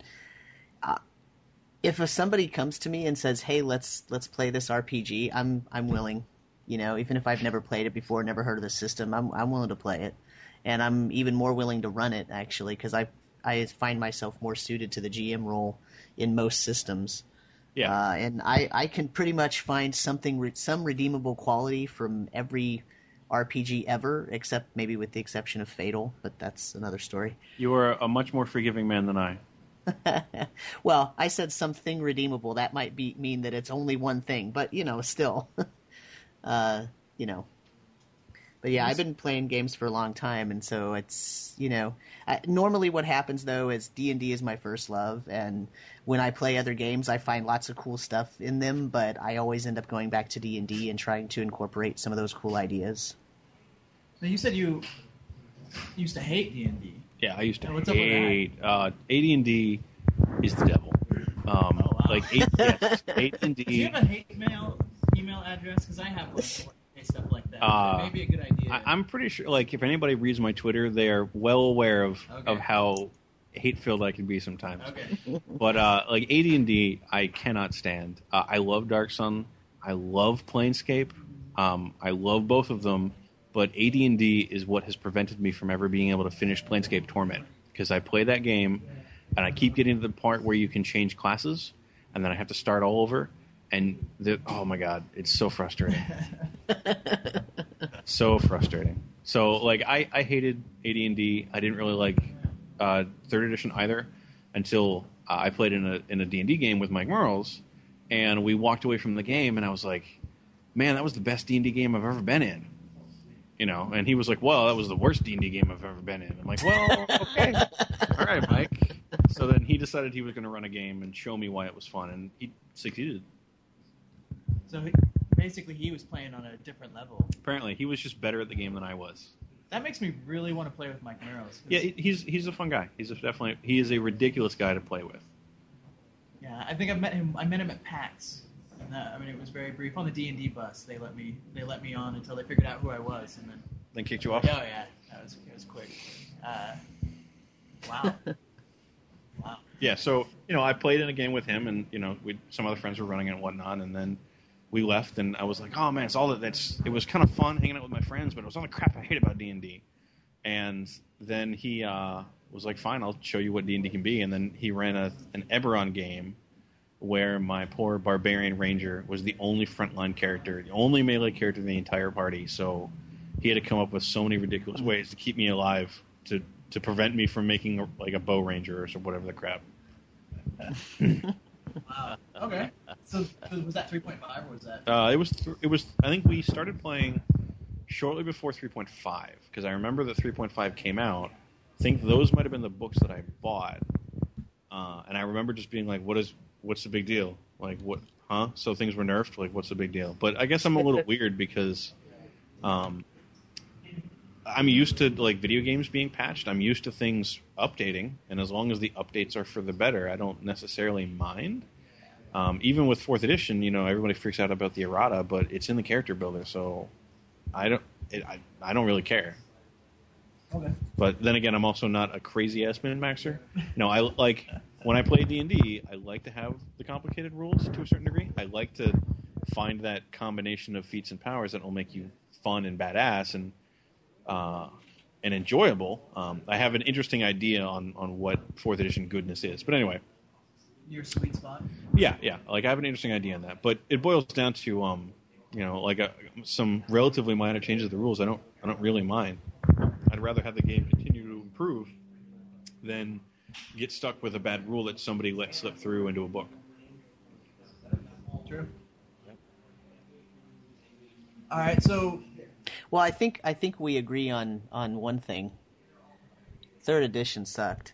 A: if somebody comes to me and says, "Hey, let's play this RPG," I'm willing. Even if I've never played it before, never heard of the system, I'm willing to play it, and I'm even more willing to run it actually because I find myself more suited to the GM role in most systems.
D: Yeah,
A: and I can pretty much find some redeemable quality from every RPG ever, except maybe with the exception of Fatal, but that's another story.
D: You are a much more forgiving man than I.
A: Well, I said something redeemable. That might mean that it's only one thing, but still, But yeah, I've been playing games for a long time, and so it's normally what happens though is D&D is my first love, and when I play other games, I find lots of cool stuff in them, but I always end up going back to D&D and trying to incorporate some of those cool ideas.
F: Now you said you used to hate D&D.
D: Yeah, I used to
F: What's up with
D: hate AD&D is the devil.
F: Wow.
D: Like AD&D.
F: Do you have a hate email address? Because I have one for stuff like that. That may be a good idea.
D: I'm pretty sure, like, if anybody reads my Twitter, they are well aware of how hate-filled I can be sometimes.
F: Okay.
D: But like AD&D, I cannot stand. I love Dark Sun. I love Planescape. I love both of them. But AD&D is what has prevented me from ever being able to finish Planescape Torment, because I play that game and I keep getting to the part where you can change classes, and then I have to start all over. And oh my god, it's so frustrating. So frustrating. So like I hated AD&D. I didn't really like 3rd edition either until I played in a D&D game with Mike Merles, and we walked away from the game, and I was like, man, that was the best D&D game I've ever been in. And he was like, well, that was the worst D&D game I've ever been in. I'm like, well, okay. All right, Mike. So then he decided he was going to run a game and show me why it was fun, and he succeeded.
F: So basically he was playing on a different level.
D: Apparently. He was just better at the game than I was.
F: That makes me really want to play with Mike Merrows.
D: Yeah, he's a fun guy. He is a ridiculous guy to play with.
F: Yeah, I think I met him at PAX. And it was very brief on the D&D bus. They let me on until they figured out who I was, and
D: then kicked you off.
F: Oh yeah, it was quick. Wow. Wow.
D: Yeah, so I played in a game with him, and some other friends were running it and whatnot, and then we left, and I was like, oh man, it was kind of fun hanging out with my friends, but it was all the crap I hate about D&D. And then he was like, fine, I'll show you what D&D can be. And then he ran an Eberron game where my poor barbarian ranger was the only frontline character, the only melee character in the entire party. So he had to come up with so many ridiculous ways to keep me alive to prevent me from making a bow ranger or whatever the crap.
F: Wow. Okay. So was that 3.5 or was that?
D: It was. I think we started playing shortly before 3.5 because I remember that 3.5 came out. I think those might have been the books that I bought, and I remember just being like, "What's the big deal? Like what? Huh? So things were nerfed? Like what's the big deal?" But I guess I'm a little weird because I'm used to video games being patched. I'm used to things updating, and as long as the updates are for the better, I don't necessarily mind. Even with 4th edition, everybody freaks out about the errata, but it's in the character builder, so I don't really care.
F: Okay.
D: But then again, I'm also not a crazy ass min-maxer. No, I like when I play D&D, I like to have the complicated rules to a certain degree. I like to find that combination of feats and powers that will make you fun and badass and enjoyable. I have an interesting idea on what 4th edition goodness is, but anyway.
F: Your sweet spot.
D: Yeah. Like I have an interesting idea on that, but it boils down to some relatively minor changes to the rules. I don't really mind. I'd rather have the game continue to improve than get stuck with a bad rule that somebody let slip through into a book.
F: True. All right, so.
A: Well, I think we agree on one thing. 3rd edition sucked.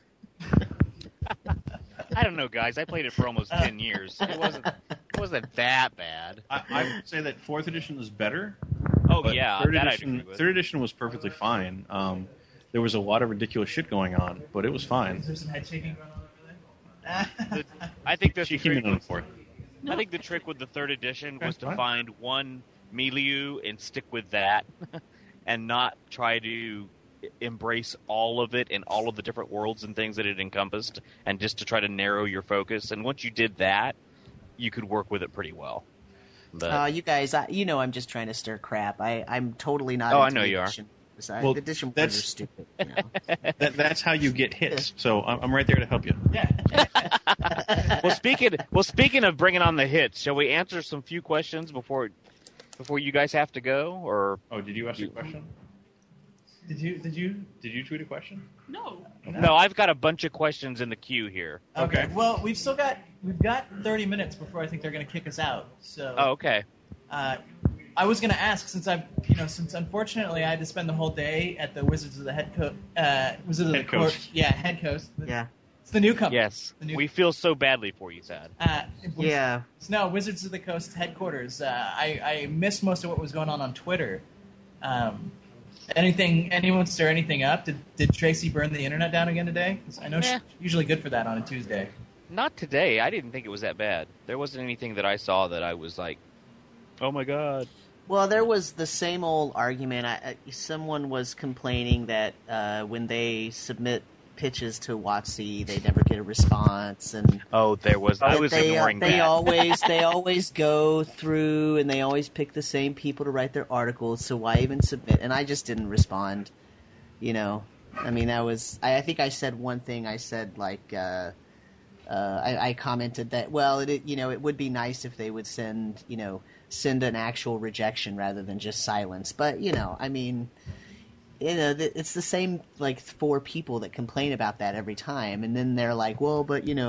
B: I don't know, guys. I played it for almost 10 years. It wasn't that bad.
D: I would say that 4th edition is better.
B: Oh,
D: but
B: yeah,
D: Third
B: that
D: edition,
B: I'd agree with.
D: 3rd edition was perfectly fine. There was a lot of ridiculous shit going on, but it was fine.
F: Is there some head shaking going on over there?
B: I think the
D: She came in on the 4th.
B: I think the trick with the 3rd edition was to
D: fine.
B: find one milieu and stick with that, and not try to embrace all of it and all of the different worlds and things that it encompassed, and just to try to narrow your focus. And once you did that, you could work with it pretty well. But,
A: You guys, I'm just trying to stir crap. I'm totally not.
B: Oh,
A: into
B: I know
A: the
B: you are.
A: edition.
D: Well,
A: The edition
D: that's-
A: ones are stupid. You know?
D: That's how you get hits. So I'm right there to help you.
F: Yeah.
B: speaking of bringing on the hits, shall we answer some few questions before you guys have to go? Or
D: Oh, did you ask a question?
F: Did you?
D: Did you tweet a question?
E: No.
B: no, I've got a bunch of questions in the queue here.
F: Okay.
D: Okay.
F: Well, we've got 30 minutes before I think they're going to kick us out. So.
B: Oh, okay.
F: I was going to ask, since unfortunately I had to spend the whole day at the Wizards of the Head Coast.
D: Head Coast.
F: Yeah, Head Coast.
A: Yeah.
F: It's the new company.
B: Yes,
F: The new-
B: we feel so badly for you, Sad.
A: Yeah.
F: No, Wizards of the Coast headquarters. I missed most of what was going on Twitter. Anyone stir anything up? Did Tracy burn the internet down again today? 'Cause I know she's usually good for that on a Tuesday.
B: Not today. I didn't think it was that bad. There wasn't anything that I saw that I was like, oh my god.
A: Well, there was the same old argument. Someone was complaining that when they submit pitches to WotC, they never get a response, and
B: Oh, there was. I was ignoring
A: they
B: that.
A: they always go through and they always pick the same people to write their articles. So why even submit? And I just didn't respond. I mean, I think I said one thing. I said like. I commented that it would be nice if they would send an actual rejection rather than just silence. But I mean, it's the same like 4 people that complain about that every time, and then they're like, well, but I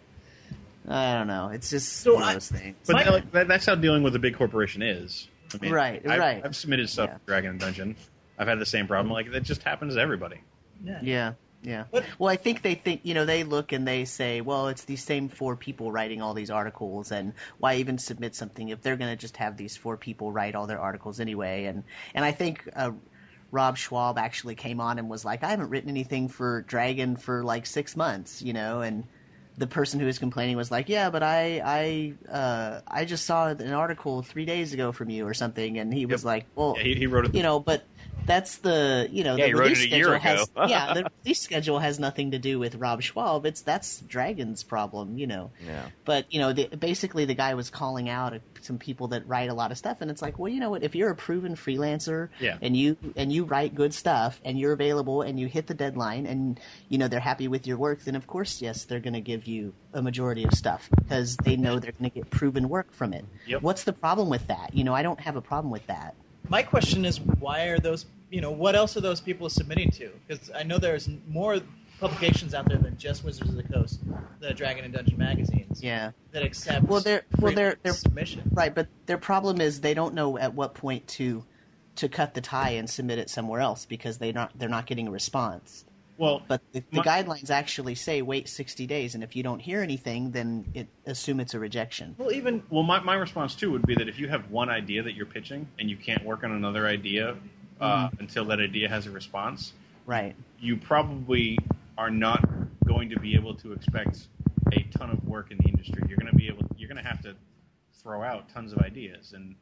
A: don't know. It's just one of those things.
D: But that's how dealing with a big corporation is. I mean,
A: Right.
D: I've submitted stuff to Dragon and Dungeon. I've had the same problem. Like that just happens to everybody.
A: Yeah. Well, I think they think, they look and they say, well, it's these same 4 people writing all these articles, and why even submit something if they're going to just have these 4 people write all their articles anyway? And I think Rob Schwab actually came on and was like, I haven't written anything for Dragon for like 6 months, and the person who was complaining was like, yeah, but I just saw an article 3 days ago from you or something, and he was like, well,
D: Yeah, he wrote it.
A: but that's the the
B: he wrote
A: release
B: it a year
A: schedule
B: ago.
A: the release schedule has nothing to do with Rob Schwab. That's Dragon's problem,
B: Yeah.
A: But basically the guy was calling out some people that write a lot of stuff, and it's like, well, you know what? If you're a proven freelancer,
D: Yeah.
A: and you write good stuff, and you're available, and you hit the deadline, and they're happy with your work, then of course, yes, they're going to give you a majority of stuff because they know they're going to get proven work from it.
D: Yep.
A: What's the problem with that? I don't have a problem with that.
F: My question is, why are those? What else are those people submitting to? Because I know there's more publications out there than just Wizards of the Coast, the Dragon and Dungeon magazines.
A: Yeah.
F: That accept.
A: They're
F: submission.
A: Right, but their problem is they don't know at what point to cut the tie and submit it somewhere else because they're not getting a response.
D: Well,
A: But the guidelines actually say wait 60 days, and if you don't hear anything, then assume it's a rejection.
D: Well, my response too would be that if you have one idea that you're pitching and you can't work on another idea until that idea has a response,
A: Right.
D: you probably are not going to be able to expect a ton of work in the industry. You're going to have to throw out tons of ideas and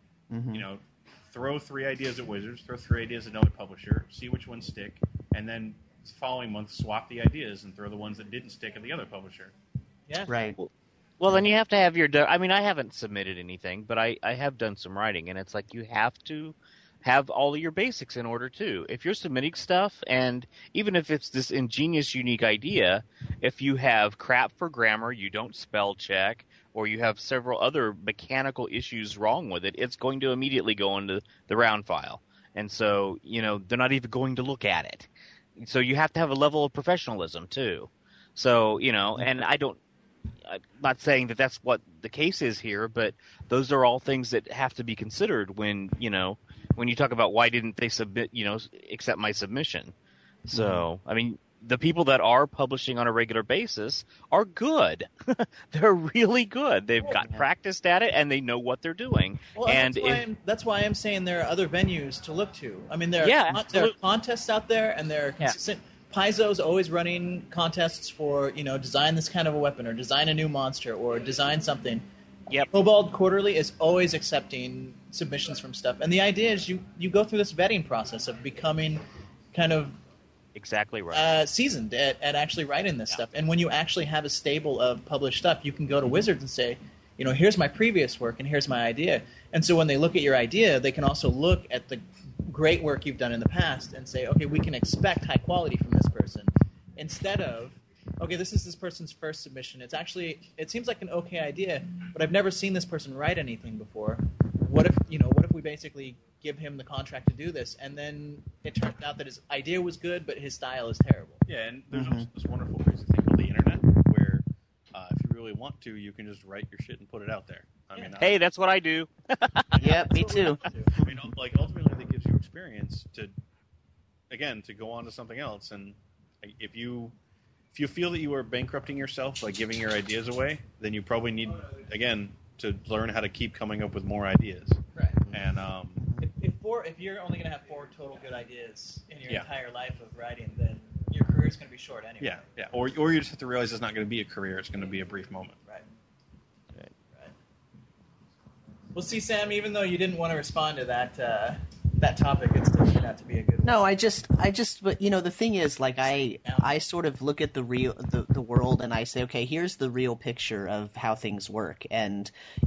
D: throw 3 ideas at Wizards, throw 3 ideas at another publisher, see which ones stick, and then the following month swap the ideas and throw the ones that didn't stick at the other publisher.
F: Yeah.
A: Right.
B: Well, Well, then you have to have your. I mean, I haven't submitted anything, but I have done some writing, and it's like you have to have all of your basics in order too. If you're submitting stuff, and even if it's this ingenious, unique idea, if you have crap for grammar, you don't spell check, or you have several other mechanical issues wrong with it, it's going to immediately go into the round file. And so, they're not even going to look at it. So you have to have a level of professionalism too. So, and I'm not saying that that's what the case is here, but those are all things that have to be considered when you talk about why didn't they accept my submission. So, I mean, the people that are publishing on a regular basis are good. They're really good. They've got practiced at it, and they know what they're doing.
F: Well, and that's why I'm saying there are other venues to look to. I mean, there are contests out there, and there are consistent. Paizo's always running contests for, design this kind of a weapon, or design a new monster, or design something.
B: Yep.
F: Kobold Quarterly is always accepting submissions from stuff. And the idea is you go through this vetting process of becoming kind of
B: exactly right.
F: Seasoned at actually writing this stuff. And when you actually have a stable of published stuff, you can go to Wizards and say, here's my previous work and here's my idea. And so when they look at your idea, they can also look at the great work you've done in the past and say, okay, we can expect high quality from this person, instead of, okay, this is this person's first submission. It seems like an okay idea, but I've never seen this person write anything before. What if we basically give him the contract to do this, and then it turns out that his idea was good, but his style is terrible?
D: Yeah, and there's also this wonderful crazy thing called the internet, where if you really want to, you can just write your shit and put it out there.
B: Hey, that's what I do.
A: Yeah, me too.
D: I mean, ultimately, that gives you experience to go on to something else. And if you feel that you are bankrupting yourself by giving your ideas away, then you probably need, again, to learn how to keep coming up with more ideas.
F: Right.
D: And
F: if you're only going to have 4 total good ideas in your entire life of writing, then your career is going to be short anyway.
D: Yeah. Or you just have to realize it's not going to be a career; it's going to be a brief moment.
F: Right. Well, see, Sam, even though you didn't want to respond to that topic, it still turned out to be a good one.
A: No, but the thing is, like, I sort of look at the world and I say, okay, here's the real picture of how things work. And,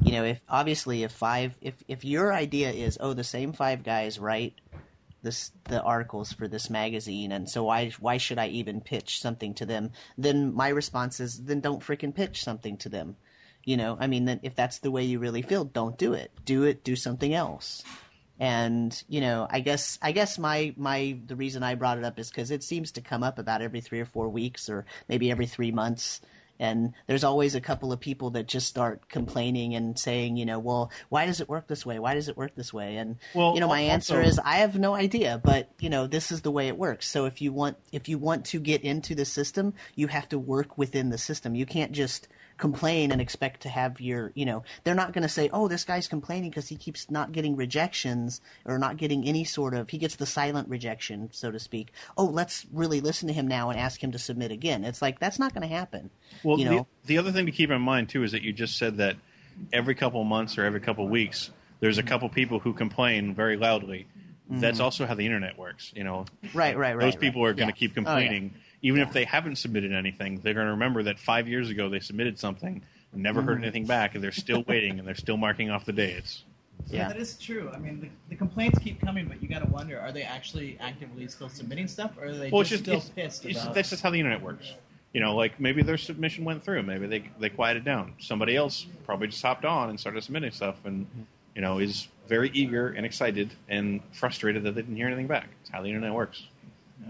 A: if your idea is, the same 5 guys write the articles for this magazine, and so why should I even pitch something to them? Then my response is, then don't freaking pitch something to them. Then if that's the way you really feel, don't do it. Do something else. And, I guess the reason I brought it up is because it seems to come up about every 3 or 4 weeks, or maybe every 3 months. And there's always a couple of people that just start complaining and saying, well, why does it work this way? Why does it work this way? And, my answer is, I have no idea, but, this is the way it works. So if you want to get into the system, you have to work within the system. You can't just complain and expect to have your, they're not going to say, this guy's complaining because he keeps not getting rejections, or not getting any sort of, he gets the silent rejection, so to speak. Let's really listen to him now and ask him to submit again. It's like, that's not going to happen.
D: Well, the other thing to keep in mind, too, is that you just said that every couple of months or every couple of weeks, there's a couple people who complain very loudly. Mm-hmm. That's also how the internet works,
A: Right.
D: Those people are going to keep complaining. Even if they haven't submitted anything, they're going to remember that 5 years ago they submitted something, never heard anything back, and they're still waiting, and they're still marking off the dates.
F: Yeah, that is true. I mean, the complaints keep coming, but you got to wonder: are they actually actively still submitting stuff, or are they still pissed about?
D: That's just how the internet works. Like maybe their submission went through, maybe they quieted down. Somebody else probably just hopped on and started submitting stuff, and is very eager and excited and frustrated that they didn't hear anything back. It's how the internet works.
F: Yeah.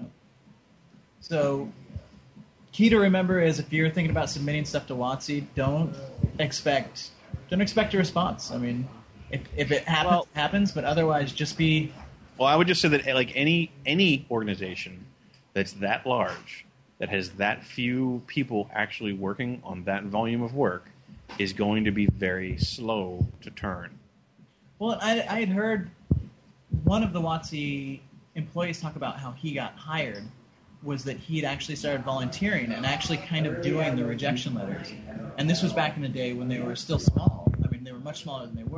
F: So, key to remember is if you're thinking about submitting stuff to WotC, don't expect a response. I mean, if it happens, it happens, but otherwise just be...
D: Well, I would just say that like any organization that's that large, that has that few people actually working on that volume of work, is going to be very slow to turn.
F: Well, I had heard one of the WotC employees talk about how he got hired was that he had actually started volunteering and actually kind of doing the rejection letters. And this was back in the day when they were still small. I mean, they were much smaller than they were.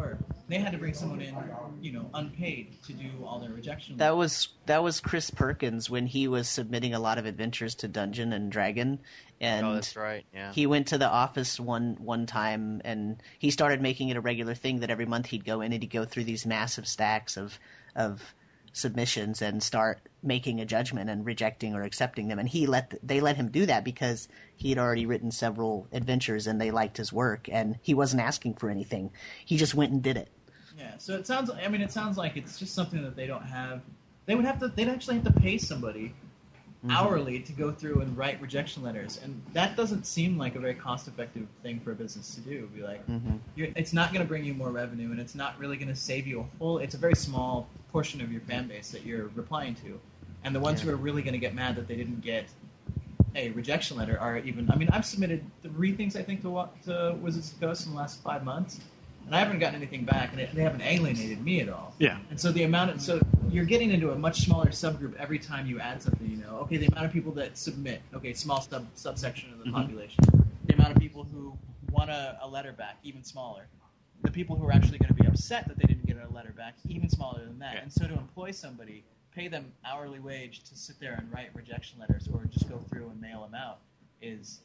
F: they had to bring someone in, unpaid to do all their rejection.
A: That was Chris Perkins when he was submitting a lot of adventures to Dungeon and Dragon, and
B: Oh, that's right. Yeah.
A: he went to the office one time and he started making it a regular thing that every month he'd go in and he'd go through these massive stacks of submissions and start making a judgment and rejecting or accepting them. And they let him do that because he had already written several adventures and they liked his work and he wasn't asking for anything. He just went and did it.
F: Yeah, so it sounds like it's just something that they don't have. They'd actually have to pay somebody hourly to go through and write rejection letters, and that doesn't seem like a very cost-effective thing for a business to do. Be like, it's not going to bring you more revenue, and it's not really going to save you it's a very small portion of your fan base that you're replying to, and the ones who are really going to get mad that they didn't get a rejection letter are even. I mean, I've submitted 3 things I think to Wizards of the Coast in the last 5 months. And I haven't gotten anything back, and they haven't alienated me at all.
D: Yeah.
F: And so so you're getting into a much smaller subgroup every time you add something. Okay, the amount of people that submit. Okay, small subsection of the population. The amount of people who want a letter back, even smaller. The people who are actually going to be upset that they didn't get a letter back, even smaller than that.
D: Yeah.
F: And so to employ somebody, pay them hourly wage to sit there and write rejection letters, or just go through and mail them out, it's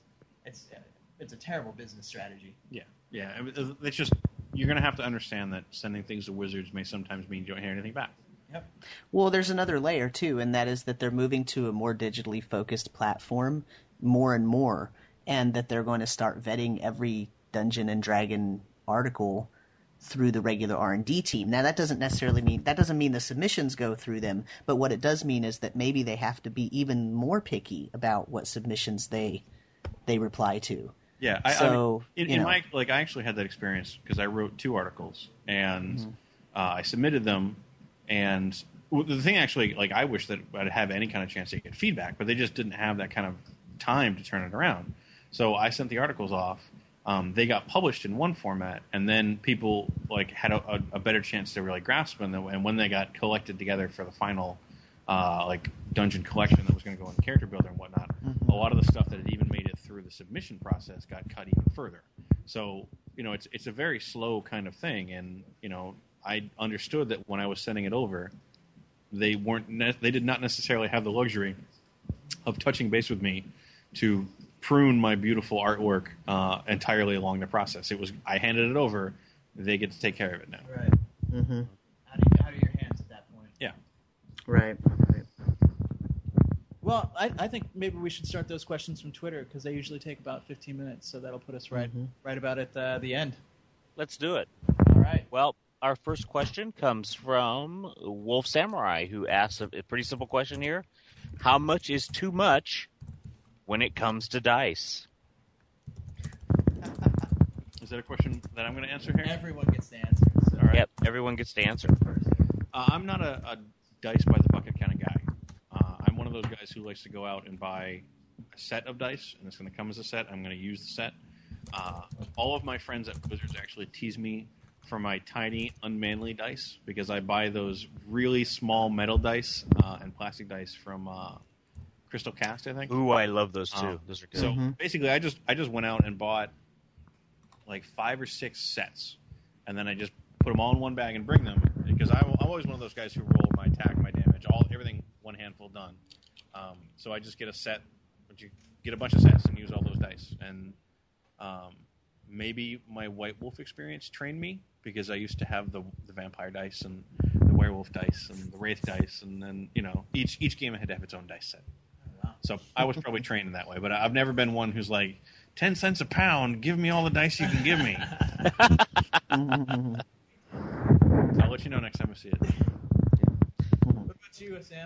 F: a terrible business strategy.
D: Yeah. It's just you're going to have to understand that sending things to Wizards may sometimes mean you don't hear anything back.
F: Yep.
A: Well, there's another layer too, and that is that they're moving to a more digitally focused platform more and more, and that they're going to start vetting every Dungeon and Dragon article through the regular R&D team. Now, that doesn't mean the submissions go through them, but what it does mean is that maybe they have to be even more picky about what submissions they reply to.
D: Yeah, I actually had that experience because I wrote 2 articles and I submitted them, and the thing actually, I wish that I'd have any kind of chance to get feedback, but they just didn't have that kind of time to turn it around. So I sent the articles off. They got published in one format, and then people had a better chance to really grasp them. And when they got collected together for the final dungeon collection that was going to go in the character builder and whatnot, a lot of the stuff that had even made it through the submission process got cut even further. So it's a very slow kind of thing, and I understood that when I was sending it over, they did not necessarily have the luxury of touching base with me to prune my beautiful artwork entirely along the process. It was I handed it over, they get to take care of it now.
F: Right.
A: Mm-hmm.
F: Out of your hands at that point.
D: Yeah.
A: Right.
F: Well, I think maybe we should start those questions from Twitter because they usually take about 15 minutes, so that'll put us right about at the end.
B: Let's do it.
F: All right.
B: Well, our first question comes from Wolf Samurai, who asks a pretty simple question here. How much is too much when it comes to dice?
D: Is that a question that I'm going to answer here?
F: Everyone gets to answer. So.
D: All right.
B: Yep, everyone gets to answer.
D: I'm not a dice by the bucket kind of guy. I'm one of those guys who likes to go out and buy a set of dice, and it's going to come as a set. I'm going to use the set. All of my friends at Wizards actually tease me for my tiny, unmanly dice because I buy those really small metal dice and plastic dice from Crystal Cast, I think.
B: Ooh, I love those too. Those are good.
D: So basically, I just went out and bought 5 or 6 sets, and then I just put them all in one bag and bring them because I'm always one of those guys who roll my attack, my damage, everything one handful done. So I just get a set, but you get a bunch of sets and use all those dice. And maybe my White Wolf experience trained me because I used to have the vampire dice and the werewolf dice and the wraith dice, and then each game had to have its own dice set. So I was probably trained in that way, but I've never been one who's 10 cents a pound, give me all the dice you can give me. I'll let you know next time I see it.
F: What about you, Sam?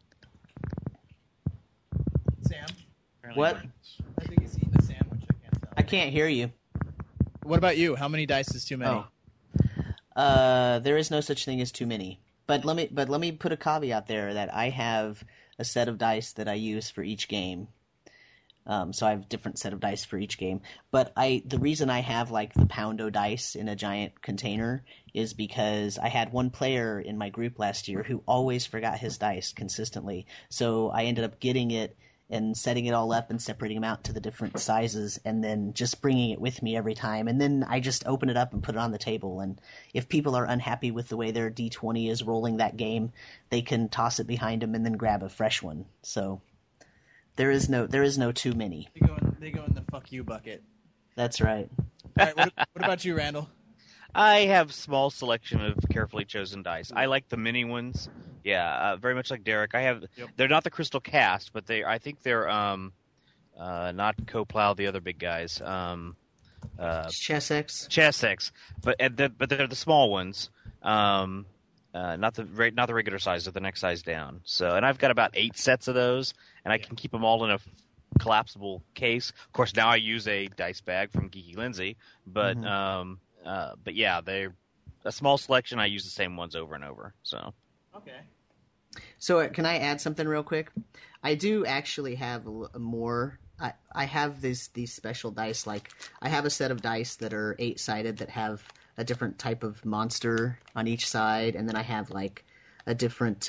F: Sam?
D: Apparently
A: What?
F: I think he's eating a sandwich. I can't tell.
A: I can't hear you.
F: What about you? How many dice is too many?
A: There is no such thing as too many. But let me put a caveat there that I have a set of dice that I use for each game. So I have a different set of dice for each game. But the reason I have the Poundo dice in a giant container is because I had one player in my group last year who always forgot his dice consistently. So I ended up getting it and setting it all up and separating them out to the different sizes and then just bringing it with me every time. And then I just open it up and put it on the table. And if people are unhappy with the way their D20 is rolling that game, they can toss it behind them and then grab a fresh one. So there is no too many.
F: They go in the fuck you bucket.
A: That's right.
F: All right, what about you, Randall?
B: I have small selection of carefully chosen dice. I like the mini ones. Yeah, very much like Derek. They're not the Crystal Cast, but I think they're not Coplow, the other big guys.
A: Chessex,
B: but they're the small ones. Not the regular size, they're the next size down. So, and I've got about 8 sets of those, and I can keep them all in a collapsible case. Of course, now I use a dice bag from Geeky Lindsay, but yeah, they're a small selection. I use the same ones over and over. So
F: okay.
A: So can I add something real quick? I do actually have more. I have these special dice. Like I have a set of dice that are 8-sided that have a different type of monster on each side, and then I have like a different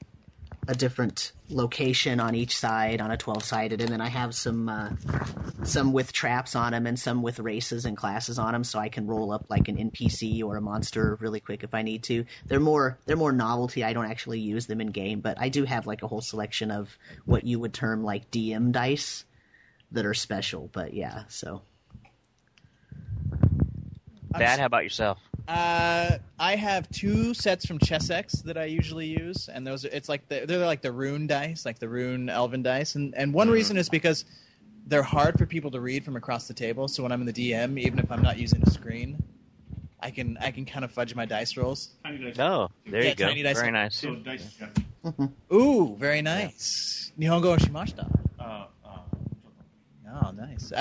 A: location on each side on a 12-sided, and then I have some with traps on them and some with races and classes on them, so I can roll up like an NPC or a monster really quick if I need to. They're more novelty. I don't actually use them in game, but I do have like a whole selection of what you would term like DM dice that are special. But yeah, so.
B: Dad, how about yourself?
F: I have 2 sets from Chessex that I usually use, and those they're like the rune dice, like the rune elven dice, and one reason is because they're hard for people to read from across the table. So when I'm in the DM, even if I'm not using a screen, I can kind of fudge my dice rolls.
D: Tiny dice.
B: Oh, there you go.
F: Tiny dice.
B: Very nice.
D: So dice.
F: Ooh, very nice. Nihongo Shimashita. Oh, nice.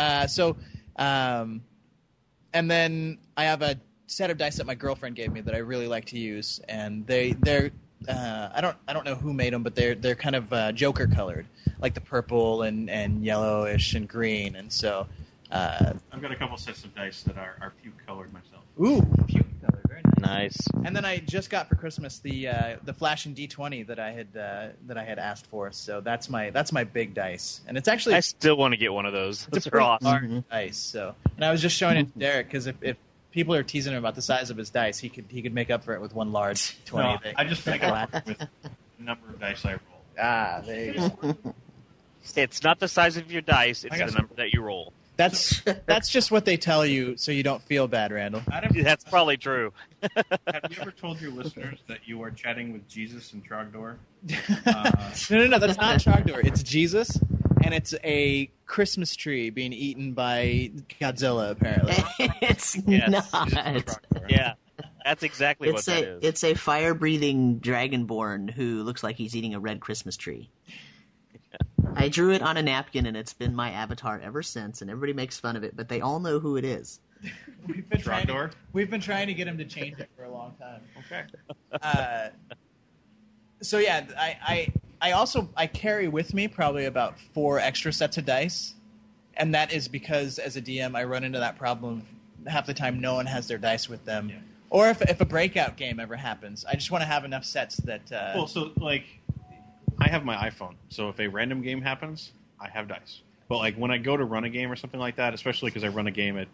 F: And then I have a set of dice that my girlfriend gave me that I really like to use, and they're I don't know who made them, but they're kind of Joker colored, like the purple and yellowish and green, and so
D: I've got a couple sets of dice that are puke colored myself.
F: Ooh, puke colored, very nice.
B: Nice.
F: And then I just got for Christmas the Flash and D20 that I had asked for, so that's my big dice, and it's actually
B: I still want to get one of those.
F: it's
B: Those
F: a
B: are
F: pretty
B: awesome.
F: large dice. So, and I was just showing it to Derek because if people are teasing him about the size of his dice, he could make up for it with one large 20.
D: No, I just make up with the number of dice I roll.
F: Ah, there you go.
B: It's not the size of your dice; it's
D: I got
B: the
D: some.
B: number that you roll.
F: That's just what they tell you, so you don't feel bad, Randall.
B: That's probably true.
D: Have you ever told your listeners that you are chatting with Jesus in Trogdor?
F: No, that's not Trogdor. It's Jesus, and it's a Christmas tree being eaten by Godzilla, apparently.
A: It's
B: Yes.
A: not.
B: Yeah, that's exactly what that is.
A: It's a fire-breathing dragonborn who looks like he's eating a red Christmas tree. I drew it on a napkin, and it's been my avatar ever since, and everybody makes fun of it, but they all know who it is.
F: We've been trying to get him to change it for a long time.
D: Okay.
F: So yeah, I also carry with me probably about 4 extra sets of dice, and that is because as a DM I run into that problem half the time. No one has their dice with them, or if a breakout game ever happens, I just want to have enough sets that.
D: Well, so like, I have my iPhone, so if a random game happens, I have dice. But like when I go to run a game or something like that, especially because I run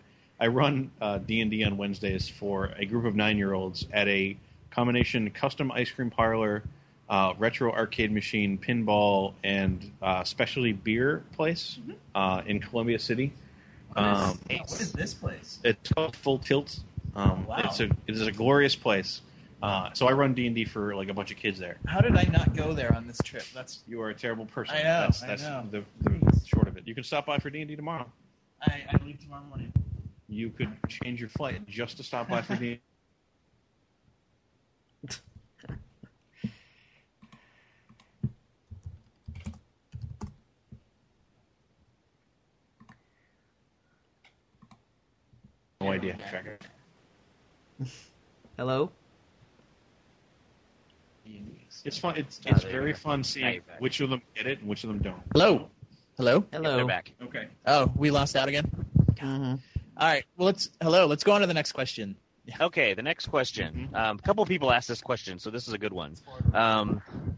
D: D&D on Wednesdays for a group of 9-year-olds at a combination custom ice cream parlor, retro arcade machine, pinball, and specialty beer place in Columbia City.
F: What is this place?
D: It's called Full Tilt.
F: Wow.
D: It is a glorious place. So I run D&D for like a bunch of kids there.
F: How did I not go there on this trip?
D: You are a terrible person.
F: I know.
D: That's
F: I know.
D: the short of it. You can stop by for D&D tomorrow.
F: I leave tomorrow morning.
D: You could change your flight just to stop by for D&D. No idea.
A: Hello?
D: It's fun. It's
B: there you
D: very
B: go.
D: fun
B: Now
D: seeing
B: you're back.
D: which of them get it and which of them don't.
F: Hello.
A: Hello?
B: They're back.
D: Okay.
F: Oh, we lost out again.
A: Mhm.
F: All right. Well, let's go on to the next question.
B: Okay, the next question. A couple of people asked this question, so this is a good one.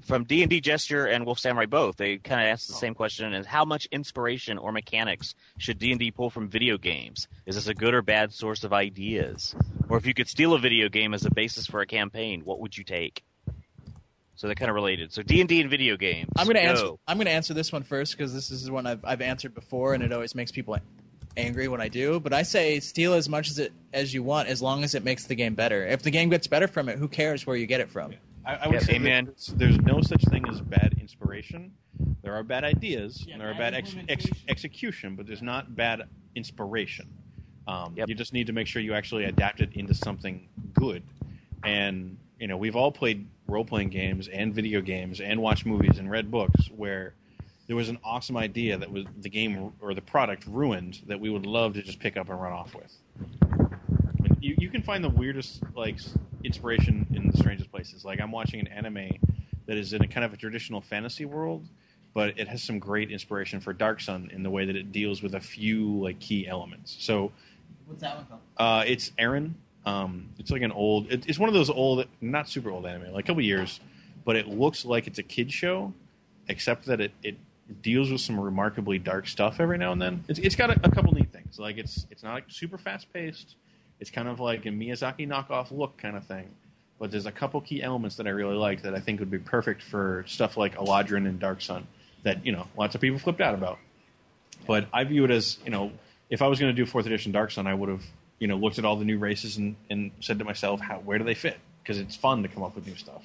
B: from D&D Gesture and Wolf Samurai both, they kind of asked the same question: is how much inspiration or mechanics should D&D pull from video games? Is this a good or bad source of ideas? Or if you could steal a video game as a basis for a campaign, what would you take? So they're kind of related. So D&D and video games.
F: I'm gonna answer this one first because this is one I've answered before, and it always makes people angry when I do. But I say steal as much as you want, as long as it makes the game better. If the game gets better from it, who cares where you get it from?
D: I would say there's no such thing as bad inspiration. There are bad ideas, and there are bad execution, but there's not bad inspiration. You just need to make sure you actually adapt it into something good. And we've all played role-playing games and video games and watched movies and read books where there was an awesome idea that was the game or the product ruined that we would love to just pick up and run off with. I mean, you can find the weirdest inspiration in the strangest places. Like I'm watching an anime that is in a kind of a traditional fantasy world, but it has some great inspiration for Dark Sun in the way that it deals with a few key elements. So,
F: what's that one called?
D: It's Aaron. It's like an old. It's one of those old, not super old anime, like a couple years, but it looks like it's a kid show, except that it deals with some remarkably dark stuff every now and then. It's got a couple neat things. Like it's not super fast paced. It's kind of like a Miyazaki knockoff look kind of thing. But there's a couple key elements that I really like that I think would be perfect for stuff like Eladrin and Dark Sun that lots of people flipped out about. But I view it as if I was going to do 4th edition Dark Sun, I would have looked at all the new races and said to myself, where do they fit? Because it's fun to come up with new stuff.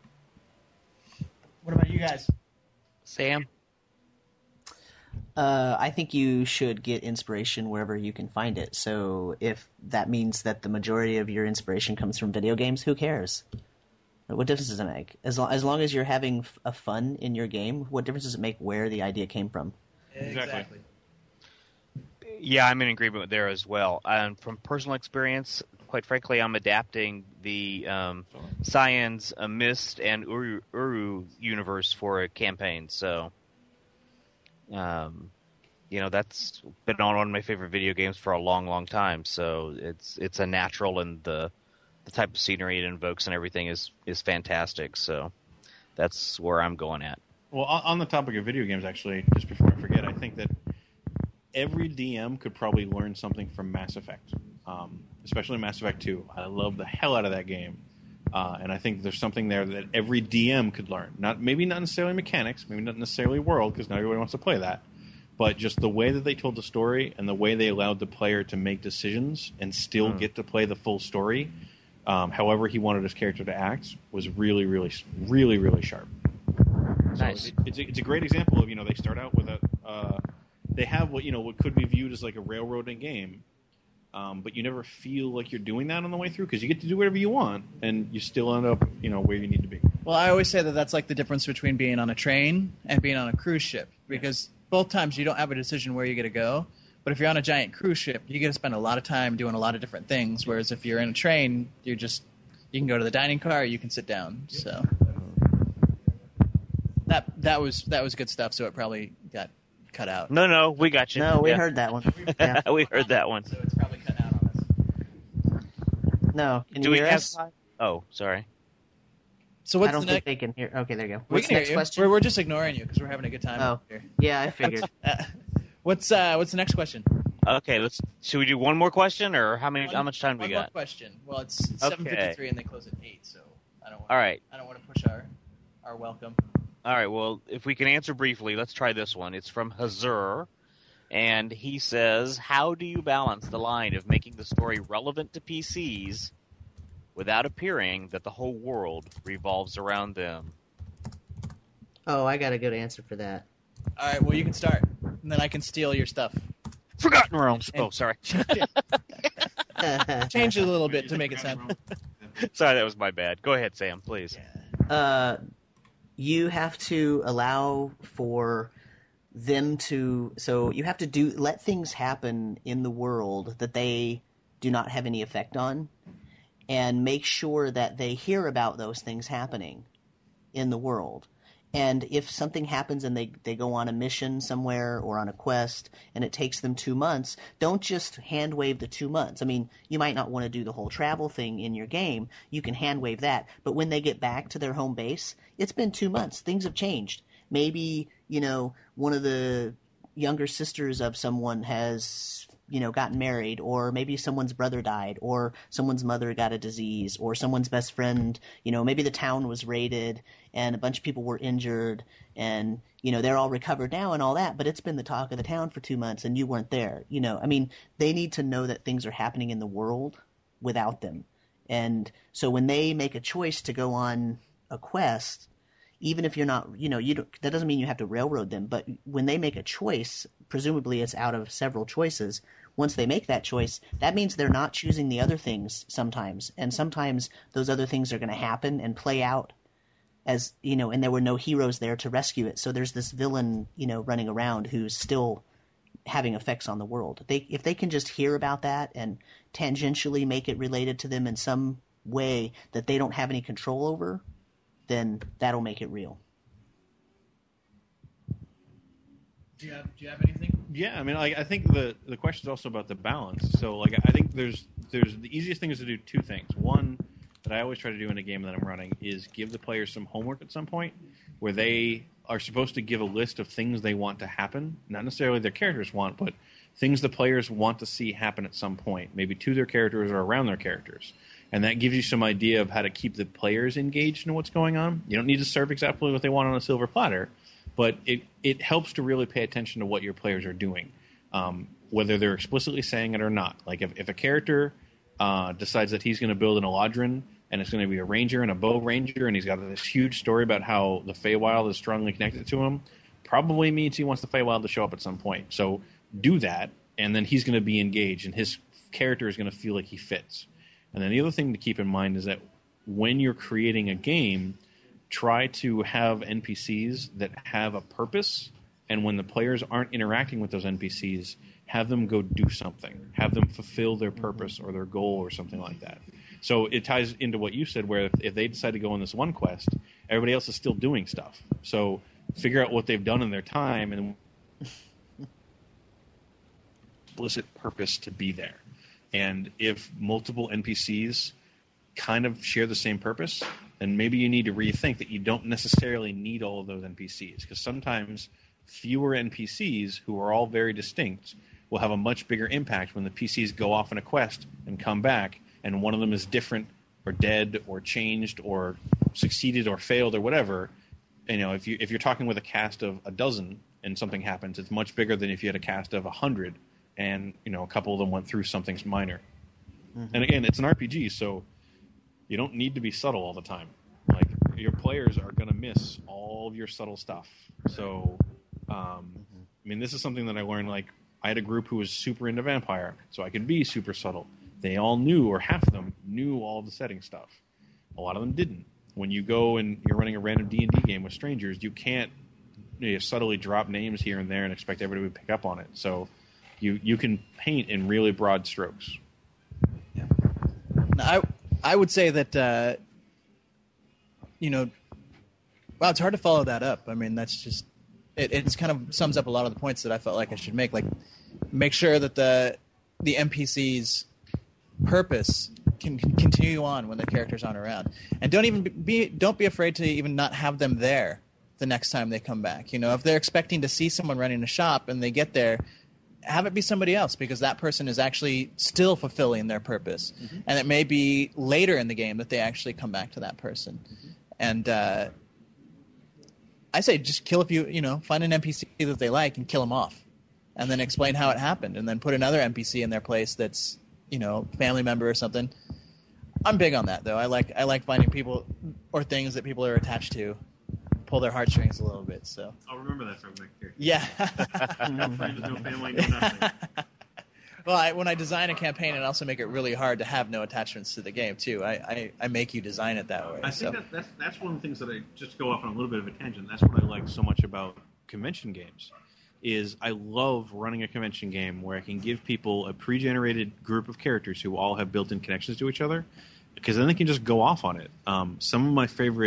F: What about you guys?
B: Sam?
A: I think you should get inspiration wherever you can find it. So if that means that the majority of your inspiration comes from video games, who cares? What difference does it make? As long as you're having a fun in your game, what difference does it make where the idea came from?
D: Exactly.
B: Yeah, I'm in agreement there as well. And from personal experience, quite frankly, I'm adapting the Science, Mist, and Uru universe for a campaign. So, that's been on one of my favorite video games for a long, long time. So it's a natural, and the type of scenery it invokes and everything is fantastic. So that's where I'm going at.
D: Well, on the topic of video games, actually, just before I forget, I think that every DM could probably learn something from Mass Effect, especially Mass Effect 2. I love the hell out of that game, and I think there's something there that every DM could learn. Maybe not necessarily mechanics, maybe not necessarily world, because not everybody wants to play that, but just the way that they told the story and the way they allowed the player to make decisions and still get to play the full story, however he wanted his character to act, was really, really, really, really sharp.
B: Nice.
D: So it's a great example of they start out with they have what could be viewed as like a railroading game, but you never feel like you're doing that on the way through because you get to do whatever you want and you still end up where you need to be.
F: Well, I always say that that's like the difference between being on a train and being on a cruise ship, because both times you don't have a decision where you get to go. But if you're on a giant cruise ship, you get to spend a lot of time doing a lot of different things. Whereas if you're in a train, you can go to the dining car, or you can sit down. So that was good stuff. So it probably got cut out.
B: No, we got you.
A: No, we heard that one. Yeah.
B: We heard that one.
F: So it's probably cut out on us.
A: No, can
B: Do
A: you
B: we
A: hear
B: have
A: us?
B: Oh, sorry.
F: So
A: I
F: what's
A: don't
F: the
A: think
F: next?
A: they can hear. Okay, there you go.
F: We
A: What's
F: can
A: the
F: hear
A: next
F: you.
A: question?
F: We're just ignoring you because we're having a good time
A: Oh.
F: over here.
A: Yeah, I figured.
F: What's the next question?
B: Okay, should we do one more question, or how much time do we
F: One more
B: got?
F: question. Well, it's 7:53 and they close at 8, so I don't want.
B: All right.
F: I don't want to push our welcome.
B: All right, well, if we can answer briefly, let's try this one. It's from Hazur, and he says, how do you balance the line of making the story relevant to PCs without appearing that the whole world revolves around them?
A: Oh, I got a good answer for that.
F: All right, well, you can start, and then I can steal your stuff.
B: Forgotten Realms! Oh, sorry.
F: Change it a little bit to make it sound.
B: Sorry, that was my bad. Go ahead, Sam, please.
A: You have to allow for them to. So you have to let things happen in the world that they do not have any effect on, and make sure that they hear about those things happening in the world. And if something happens and they go on a mission somewhere or on a quest and it takes them 2 months, don't just hand wave the 2 months. I mean, you might not want to do the whole travel thing in your game. You can hand wave that. But when they get back to their home base, it's been 2 months. Things have changed. Maybe, one of the younger sisters of someone has, gotten married, or maybe someone's brother died, or someone's mother got a disease, or someone's best friend, maybe the town was raided and a bunch of people were injured and, they're all recovered now and all that, but it's been the talk of the town for 2 months and you weren't there. I mean, they need to know that things are happening in the world without them. And so when they make a choice to go on a quest, even if you're not, that doesn't mean you have to railroad them, but when they make a choice, presumably it's out of several choices. Once they make that choice, that means they're not choosing the other things sometimes. And sometimes those other things are going to happen and play out as, and there were no heroes there to rescue it. So there's this villain, running around who's still having effects on the world. If they can just hear about that and tangentially make it related to them in some way that they don't have any control over, then that'll make it real.
F: Do you have anything?
D: Yeah, I mean, I think the question is also about the balance. So, I think there's the easiest thing is to do two things. One that I always try to do in a game that I'm running is give the players some homework at some point, where they are supposed to give a list of things they want to happen, not necessarily their characters want, but things the players want to see happen at some point, maybe to their characters or around their characters. And that gives you some idea of how to keep the players engaged in what's going on. You don't need to serve exactly what they want on a silver platter, but it helps to really pay attention to what your players are doing, whether they're explicitly saying it or not. Like if a character decides that he's going to build an Eladrin, and it's going to be a ranger and a bow ranger, and he's got this huge story about how the Feywild is strongly connected to him, probably means he wants the Feywild to show up at some point. So do that, and then he's going to be engaged, and his character is going to feel like he fits. And then the other thing to keep in mind is that when you're creating a game, try to have NPCs that have a purpose, and when the players aren't interacting with those NPCs, have them go do something. Have them fulfill their purpose or their goal or something like that. So it ties into what you said, where if they decide to go on this one quest, everybody else is still doing stuff. So figure out what they've done in their time and explicit purpose to be there. And if multiple NPCs kind of share the same purpose, then maybe you need to rethink that you don't necessarily need all of those NPCs. Because sometimes fewer NPCs who are all very distinct will have a much bigger impact when the PCs go off on a quest and come back, and one of them is different or dead or changed or succeeded or failed or whatever. If you're talking with a cast of a dozen and something happens, it's much bigger than if you had a cast of 100 and a couple of them went through something minor. Mm-hmm. And again, it's an RPG, so you don't need to be subtle all the time. Like, your players are going to miss all of your subtle stuff. So, I mean, this is something that I learned. Like, I had a group who was super into Vampire, so I could be super subtle. They all knew, or half of them knew, all the setting stuff. A lot of them didn't. When you go and you're running a random D&D game with strangers, you can't subtly drop names here and there and expect everybody to pick up on it. So you can paint in really broad strokes.
F: Yeah. Now, I would say that, well, it's hard to follow that up. I mean, that's just, it kind of sums up a lot of the points that I felt like I should make. Like, make sure that the NPC's purpose can continue on when the characters aren't around, and don't be afraid to even not have them there the next time they come back. If they're expecting to see someone running a shop and they get there, have it be somebody else, because that person is actually still fulfilling their purpose. Mm-hmm. And it may be later in the game that they actually come back to that person. Mm-hmm. And I say just kill a few, find an NPC that they like and kill them off, and then explain how it happened, and then put another NPC in their place that's, family member or something. I'm big on that, though. I like finding people or things that people are attached to, pull their heartstrings a little bit. So
D: I'll remember that from back here.
F: Yeah.
D: No friends, no family, no nothing.
F: Well, when I design a campaign, I also make it really hard to have no attachments to the game too. I make you design it that way.
D: I think that's one of the things that I just go off on a little bit of a tangent. That's what I like so much about convention games. Is I love running a convention game where I can give people a pre-generated group of characters who all have built-in connections to each other, because then they can just go off on it. Some of my favorite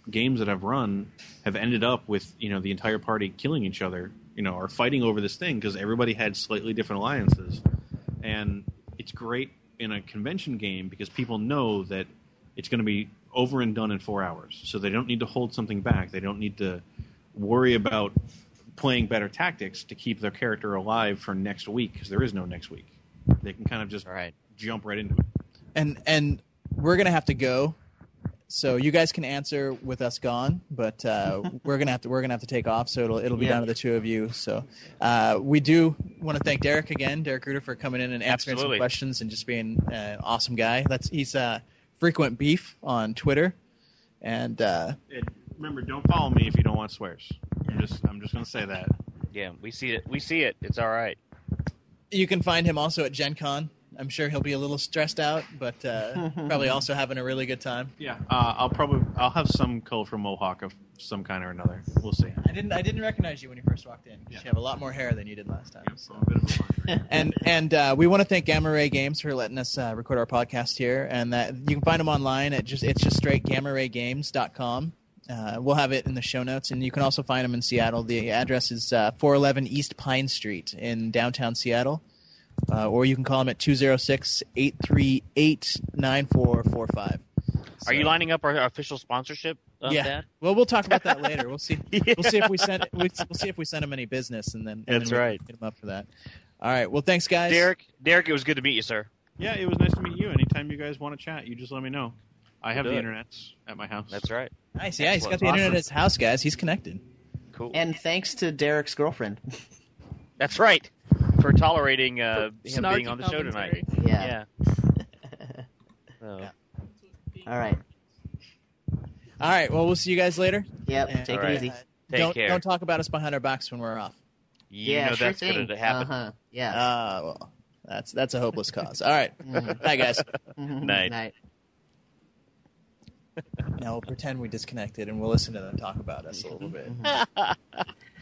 D: games that I've run have ended up with, the entire party killing each other, or fighting over this thing because everybody had slightly different alliances. And it's great in a convention game because people know that it's going to be over and done in 4 hours. So they don't need to hold something back. They don't need to worry about playing better tactics to keep their character alive for next week because there is no next week. They can kind of just jump right into it.
F: And we're going to have to go. So you guys can answer with us gone, but we're gonna have to take off. So it'll be down to the two of you. So we do want to thank Derek again, Derek Ruder, for coming in and answering some questions and just being an awesome guy. He's frequent beef on Twitter, and
D: remember, don't follow me if you don't want swears. I'm just gonna say that.
B: Yeah, we see it. We see it. It's all right.
F: You can find him also at Gen Con. I'm sure he'll be a little stressed out, but probably also having a really good time.
D: Yeah, I'll have some colorful mohawk of some kind or another. We'll see.
F: I didn't recognize you when you first walked in. You have a lot more hair than you did last time.
D: Yeah, so. A bit of a
F: and we want to thank Gamma Ray Games for letting us record our podcast here, and that you can find them online at it's just straight GammaRayGames.com. We'll have it in the show notes, and you can also find them in Seattle. The address is 411 East Pine Street in downtown Seattle. Or you can call them at 206-838-9445.
B: Are you lining up our official sponsorship? Dad?
F: Well, we'll talk about that later. We'll see. Yeah. We'll see if we send them any business, and then
B: that's right.
F: Get them up for that. All right. Well, thanks, guys.
B: Derek, it was good to meet you, sir.
D: Yeah, it was nice to meet you. Anytime you guys want to chat, you just let me know. I have the internet at my house.
B: That's right.
F: Nice. Yeah, he's got the internet at his house, guys. He's connected.
B: Cool.
A: And thanks to Derek's girlfriend.
B: That's right. For tolerating him being on the show tonight.
A: Yeah.
B: So.
A: All right.
F: All right. Well, we'll see you guys later.
A: Yep.
F: And,
A: take it easy.
B: Take care.
F: Don't talk about us behind our backs when we're off.
B: You know
A: sure
B: that's going to happen.
A: Uh-huh. Yeah.
F: Well, that's a hopeless cause. All right. Bye, guys.
B: Night.
F: Now we'll pretend we disconnected and we'll listen to them talk about us a little bit.